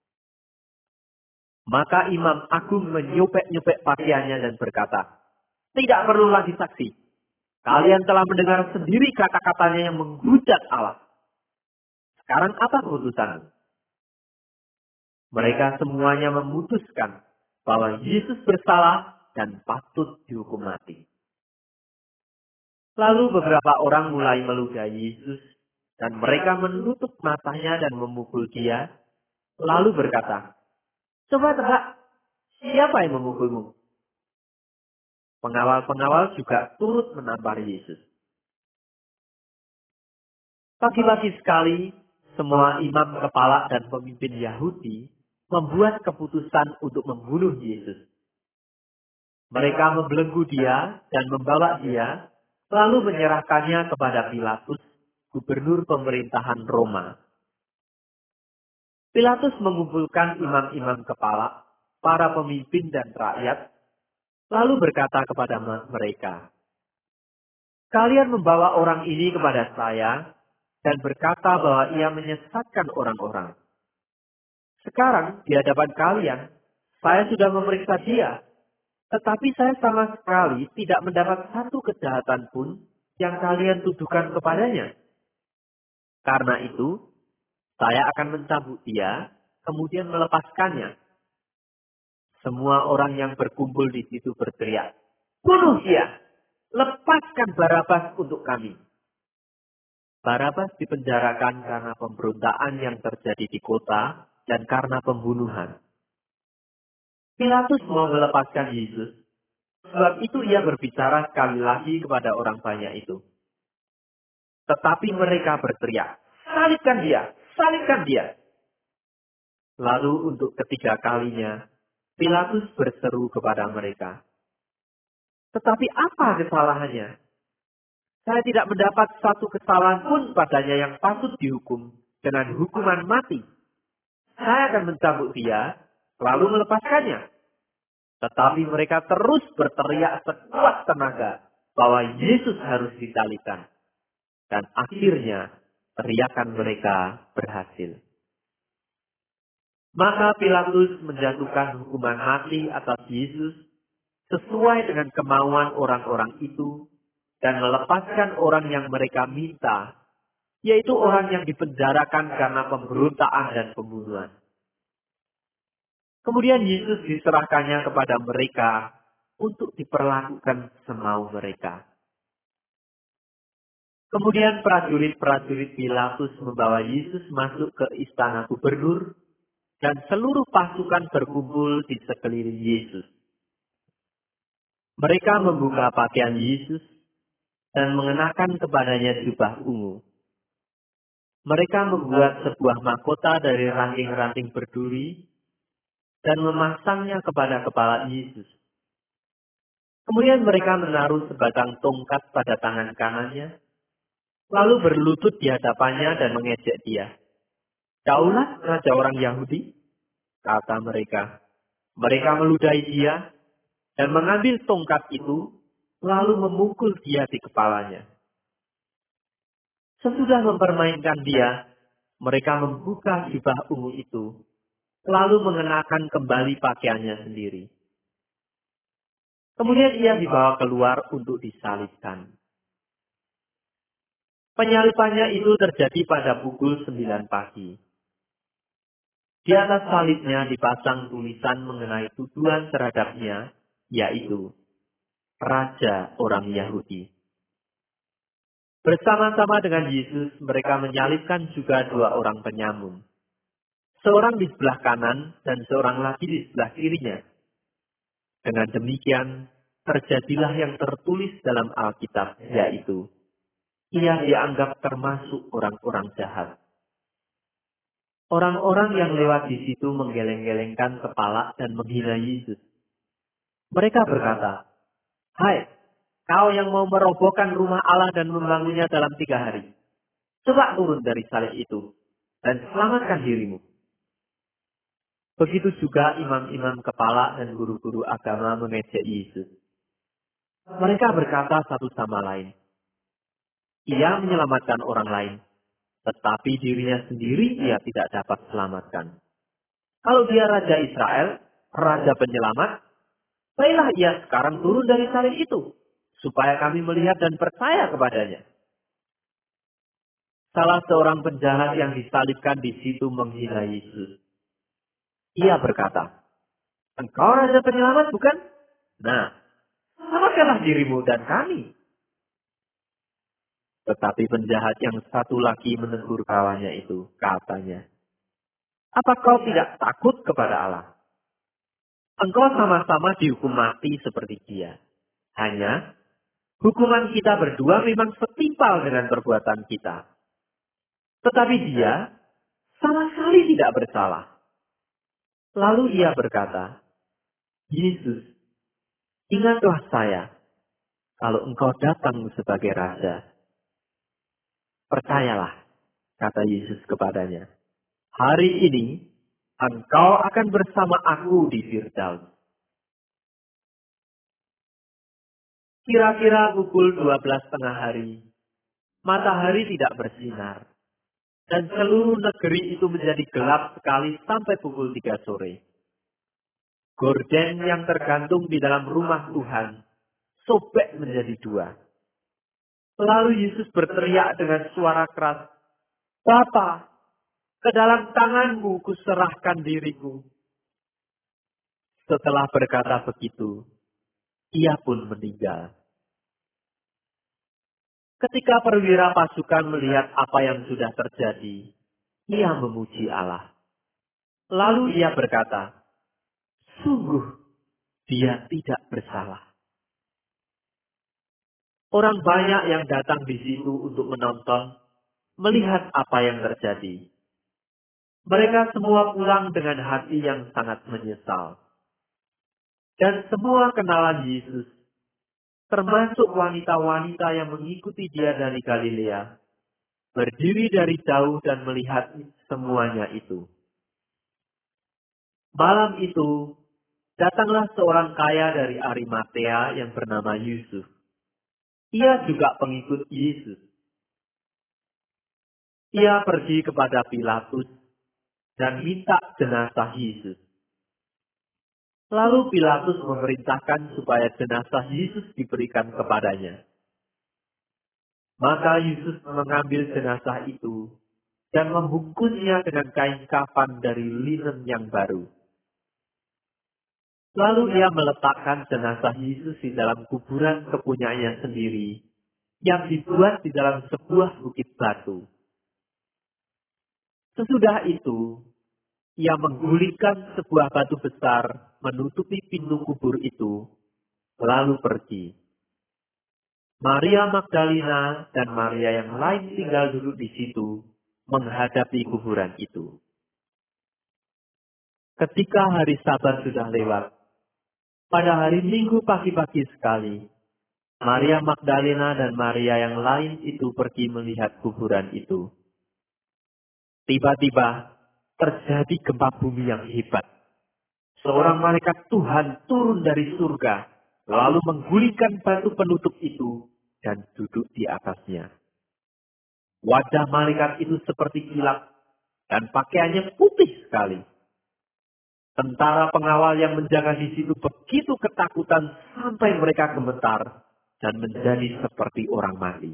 Maka Imam Agung menyopek-nyopek pakaiannya dan berkata, "Tidak perlu lagi saksi. Kalian telah mendengar sendiri kata-katanya yang menghujat Allah. Sekarang apa keputusanmu?" Mereka semuanya memutuskan bahwa Yesus bersalah dan patut dihukum mati. Lalu beberapa orang mulai meludahi Yesus, dan mereka menutup matanya dan memukul dia, lalu berkata, "Coba tebak, siapa yang memukulmu?" Pengawal-pengawal juga turut menampar Yesus. Pagi-pagi sekali, semua imam kepala dan pemimpin Yahudi membuat keputusan untuk membunuh Yesus. Mereka membelenggu dia dan membawa dia, lalu menyerahkannya kepada Pilatus, gubernur pemerintahan Roma. Pilatus mengumpulkan imam-imam kepala, para pemimpin dan rakyat, lalu berkata kepada mereka, "Kalian membawa orang ini kepada saya dan berkata bahwa ia menyesatkan orang-orang. Sekarang di hadapan kalian, saya sudah memeriksa dia. Tetapi saya sama sekali tidak mendapat satu kejahatan pun yang kalian tuduhkan kepadanya. Karena itu, saya akan mencabut dia, kemudian melepaskannya." Semua orang yang berkumpul di situ berteriak, "Bunuh dia! Lepaskan Barabas untuk kami!" Barabas dipenjarakan karena pemberontakan yang terjadi di kota dan karena pembunuhan. Pilatus mau melepaskan Yesus. Sebab itu ia berbicara sekali lagi kepada orang banyak itu. Tetapi mereka berteriak, "Salibkan dia! Salibkan dia!" Lalu untuk ketiga kalinya, Pilatus berseru kepada mereka, "Tetapi apa kesalahannya? Saya tidak mendapat satu kesalahan pun padanya yang patut dihukum dengan hukuman mati. Saya akan mencabut dia, lalu melepaskannya." Tetapi mereka terus berteriak sekuat tenaga bahwa Yesus harus disalibkan. Dan akhirnya teriakan mereka berhasil. Maka Pilatus menjatuhkan hukuman mati atas Yesus sesuai dengan kemauan orang-orang itu dan melepaskan orang yang mereka minta, yaitu orang yang dipenjarakan karena pemberontakan dan pembunuhan. Kemudian Yesus diserahkannya kepada mereka untuk diperlakukan semau mereka. Kemudian prajurit-prajurit Pilatus membawa Yesus masuk ke istana gubernur dan seluruh pasukan berkumpul di sekeliling Yesus. Mereka membuka pakaian Yesus dan mengenakan kepadanya jubah ungu. Mereka membuat sebuah mahkota dari ranting-ranting berduri dan memasangnya kepada kepala Yesus. Kemudian mereka menaruh sebatang tongkat pada tangan kanannya, lalu berlutut di hadapannya dan mengejek dia. "Kaulah raja orang Yahudi?" kata mereka. Mereka meludahi dia dan mengambil tongkat itu, lalu memukul dia di kepalanya. Sesudah mempermainkan dia, mereka membuka jubah ungu itu, lalu mengenakan kembali pakaiannya sendiri. Kemudian ia dibawa keluar untuk disalibkan. Penyalibannya itu terjadi pada pukul sembilan pagi. Di atas salibnya dipasang tulisan mengenai tuduhan terhadapnya, yaitu Raja orang Yahudi. Bersama-sama dengan Yesus, mereka menyalibkan juga dua orang penyamun. Seorang di sebelah kanan dan seorang lagi di sebelah kirinya. Dengan demikian, terjadilah yang tertulis dalam Alkitab, yaitu ia dianggap termasuk orang-orang jahat. Orang-orang yang lewat di situ menggeleng-gelengkan kepala dan menghina Yesus. Mereka berkata, "Hai, kau yang mau merobohkan rumah Allah dan membangunnya dalam tiga hari. Coba turun dari salib itu dan selamatkan dirimu." Begitu juga imam-imam kepala dan guru-guru agama mengejek Yesus. Mereka berkata satu sama lain, "Ia menyelamatkan orang lain, tetapi dirinya sendiri ia tidak dapat selamatkan. Kalau dia Raja Israel, Raja Penyelamat, baiklah ia sekarang turun dari salib itu, supaya kami melihat dan percaya kepadanya." Salah seorang penjahat yang disalibkan di situ menghina Yesus. Ia berkata, "Engkau Raja Penyelamat, bukan? Nah, selamatkanlah dirimu dan kami." Tetapi penjahat yang satu lagi menegur kawannya itu, katanya, "Apa kau tidak takut kepada Allah? Engkau sama-sama dihukum mati seperti dia. Hanya, hukuman kita berdua memang setimpal dengan perbuatan kita. Tetapi dia sama sekali tidak bersalah." Lalu ia berkata, "Yesus, ingatlah saya kalau engkau datang sebagai Raja." "Percayalah," kata Yesus kepadanya, "hari ini engkau akan bersama aku di Firdaus." Kira-kira pukul dua belas tengah hari, matahari tidak bersinar, dan seluruh negeri itu menjadi gelap sekali sampai pukul tiga sore. Gorden yang tergantung di dalam rumah Tuhan sobek menjadi dua. Lalu Yesus berteriak dengan suara keras, "Bapa, ke dalam tanganmu kuserahkan diriku." Setelah berkata begitu, ia pun meninggal. Ketika perwira pasukan melihat apa yang sudah terjadi, ia memuji Allah. Lalu ia berkata, "Sungguh, dia tidak bersalah." Orang banyak yang datang di situ untuk menonton, melihat apa yang terjadi. Mereka semua pulang dengan hati yang sangat menyesal. Dan semua kenalan Yesus, termasuk wanita-wanita yang mengikuti dia dari Galilea, berdiri dari jauh dan melihat semuanya itu. Malam itu, datanglah seorang kaya dari Arimatea yang bernama Yusuf. Ia juga pengikut Yesus. Ia pergi kepada Pilatus dan minta jenazah Yesus. Lalu Pilatus memerintahkan supaya jenazah Yesus diberikan kepadanya. Maka Yesus mengambil jenazah itu dan membungkusnya dengan kain kafan dari linen yang baru. Lalu ia meletakkan jenazah Yesus di dalam kuburan kepunyaannya sendiri, yang dibuat di dalam sebuah bukit batu. Sesudah itu, ia menggulingkan sebuah batu besar menutupi pintu kubur itu, lalu pergi. Maria Magdalena dan Maria yang lain tinggal duduk di situ, menghadapi kuburan itu. Ketika hari Sabat sudah lewat, pada hari Minggu pagi-pagi sekali, Maria Magdalena dan Maria yang lain itu pergi melihat kuburan itu. Tiba-tiba terjadi gempa bumi yang hebat. Seorang malaikat Tuhan turun dari surga, lalu menggulingkan batu penutup itu dan duduk di atasnya. Wajah malaikat itu seperti kilat dan pakaiannya putih sekali. Tentara pengawal yang menjaga di situ begitu ketakutan sampai mereka gemetar dan menjadi seperti orang mati.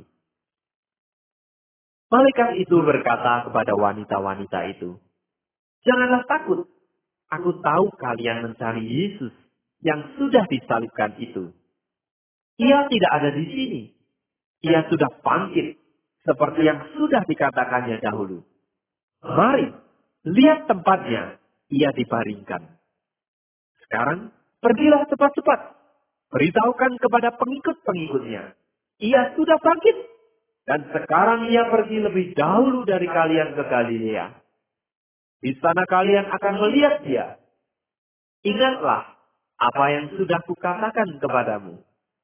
Malaikat itu berkata kepada wanita-wanita itu, "Janganlah takut. Aku tahu kalian mencari Yesus yang sudah disalibkan itu. Ia tidak ada di sini. Ia sudah bangkit, seperti yang sudah dikatakannya dahulu. Mari, lihat tempatnya. Ia dibaringkan. Sekarang, pergilah cepat-cepat. Beritahukan kepada pengikut-pengikutnya. Ia sudah bangkit. Dan sekarang ia pergi lebih dahulu dari kalian ke Galilea. Di sana kalian akan melihat dia. Ingatlah apa yang sudah kukatakan kepadamu."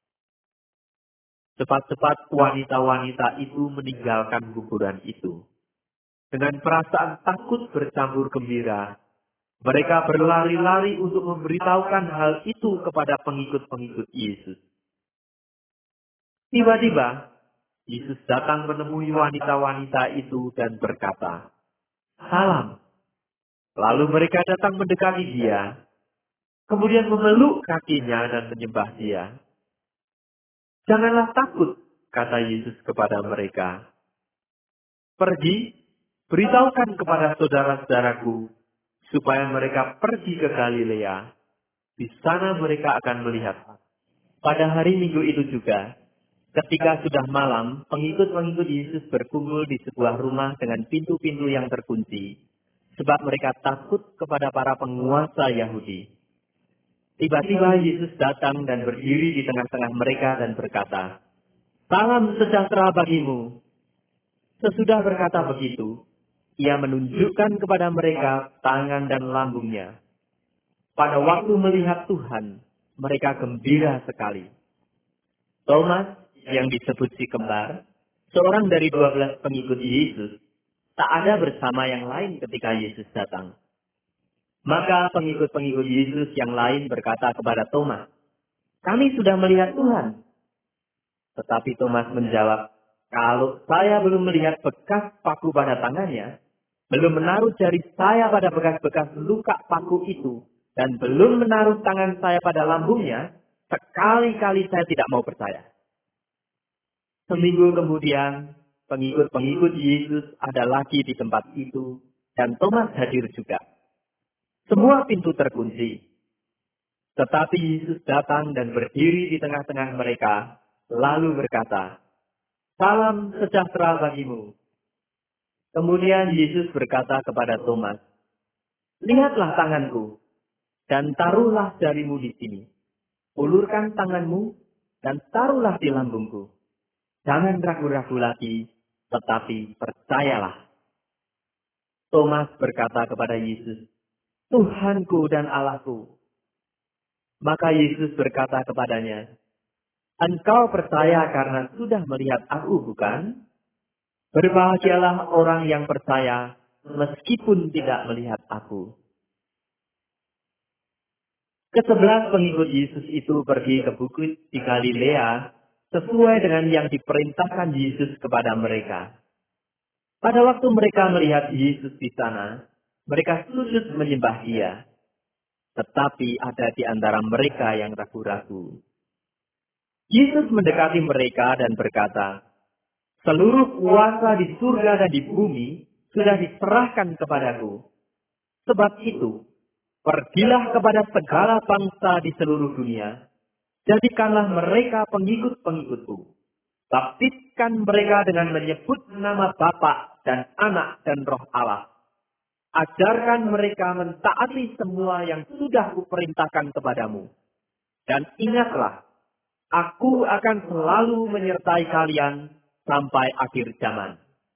Cepat-cepat wanita-wanita itu meninggalkan kuburan itu. Dengan perasaan takut bercampur gembira, mereka berlari-lari untuk memberitahukan hal itu kepada pengikut-pengikut Yesus. Tiba-tiba, Yesus datang menemui wanita-wanita itu dan berkata, "Salam." Lalu mereka datang mendekati dia, kemudian memeluk kakinya dan menyembah dia. "Janganlah takut," kata Yesus kepada mereka. "Pergi, beritahukan kepada saudara-saudaraku, supaya mereka pergi ke Galilea. Di sana mereka akan melihat." Pada hari Minggu itu juga, ketika sudah malam, pengikut-pengikut Yesus berkumpul di sebuah rumah dengan pintu-pintu yang terkunci, sebab mereka takut kepada para penguasa Yahudi. Tiba-tiba Yesus datang dan berdiri di tengah-tengah mereka dan berkata, "Salam sejahtera bagimu." Sesudah berkata begitu, ia menunjukkan kepada mereka tangan dan lambungnya. Pada waktu melihat Tuhan, mereka gembira sekali. Thomas, yang disebut si kembar, seorang dari dua belas pengikut Yesus, tak ada bersama yang lain ketika Yesus datang. Maka pengikut-pengikut Yesus yang lain berkata kepada Thomas, "Kami sudah melihat Tuhan." Tetapi Thomas menjawab, "Kalau saya belum melihat bekas paku pada tangannya, belum menaruh jari saya pada bekas-bekas luka paku itu, dan belum menaruh tangan saya pada lambungnya, sekali-kali saya tidak mau percaya." Seminggu kemudian, pengikut-pengikut Yesus ada lagi di tempat itu, dan Thomas hadir juga. Semua pintu terkunci. Tetapi Yesus datang dan berdiri di tengah-tengah mereka, lalu berkata, "Salam sejahtera bagimu." Kemudian Yesus berkata kepada Thomas, "Lihatlah tanganku, dan taruhlah jarimu di sini. Ulurkan tanganmu, dan taruhlah di lambungku. Jangan ragu-ragu lagi, tetapi percayalah." Thomas berkata kepada Yesus, "Tuhanku dan Allahku." Maka Yesus berkata kepadanya, "Engkau percaya karena sudah melihat aku, bukan? Berbahagialah orang yang percaya meskipun tidak melihat aku." Kesebelas pengikut Yesus itu pergi ke bukit di Galilea sesuai dengan yang diperintahkan Yesus kepada mereka. Pada waktu mereka melihat Yesus di sana, mereka sujud menyembah Dia. Tetapi ada di antara mereka yang ragu-ragu. Yesus mendekati mereka dan berkata, "Seluruh kuasa di surga dan di bumi sudah diserahkan kepadaku. Sebab itu, pergilah kepada segala bangsa di seluruh dunia, jadikanlah mereka pengikut-pengikutku. Baptiskan mereka dengan menyebut nama Bapa dan Anak dan Roh Allah. Ajarkan mereka mentaati semua yang sudah kuperintahkan kepadamu. Dan ingatlah, aku akan selalu menyertai kalian sampai akhir zaman.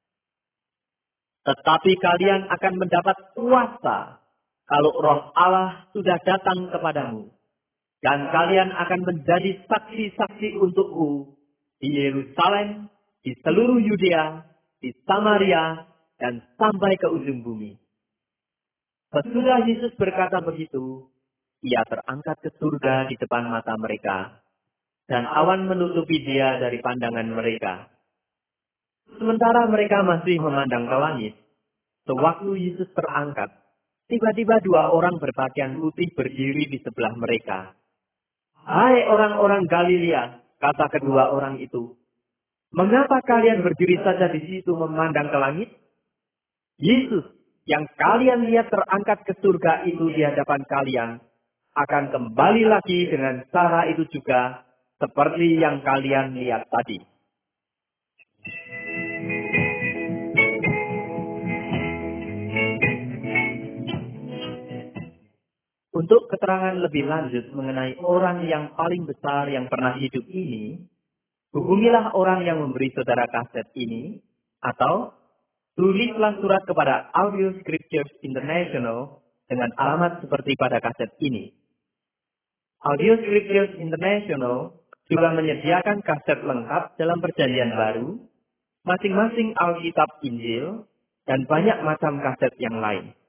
Tetapi kalian akan mendapat kuasa kalau Roh Allah sudah datang kepadamu. Dan kalian akan menjadi saksi-saksi untukku di Yerusalem, di seluruh Yudea, di Samaria, dan sampai ke ujung bumi." Sesudah Yesus berkata begitu, Ia terangkat ke surga di depan mata mereka, dan awan menutupi Dia dari pandangan mereka. Sementara mereka masih memandang ke langit, sewaktu Yesus terangkat, tiba-tiba dua orang berpakaian putih berdiri di sebelah mereka. "Hai orang-orang Galilea," kata kedua orang itu, "mengapa kalian berdiri saja di situ memandang ke langit? Yesus yang kalian lihat terangkat ke surga itu di hadapan kalian, akan kembali lagi dengan cara itu juga, seperti yang kalian lihat tadi." Untuk keterangan lebih lanjut mengenai orang yang paling besar yang pernah hidup ini, hubungilah orang yang memberi saudara kaset ini, atau tulislah surat kepada Audio Scriptures International dengan alamat seperti pada kaset ini. Audio Scriptures International juga menyediakan kaset lengkap dalam Perjanjian Baru, masing-masing Alkitab Injil, dan banyak macam kaset yang lain.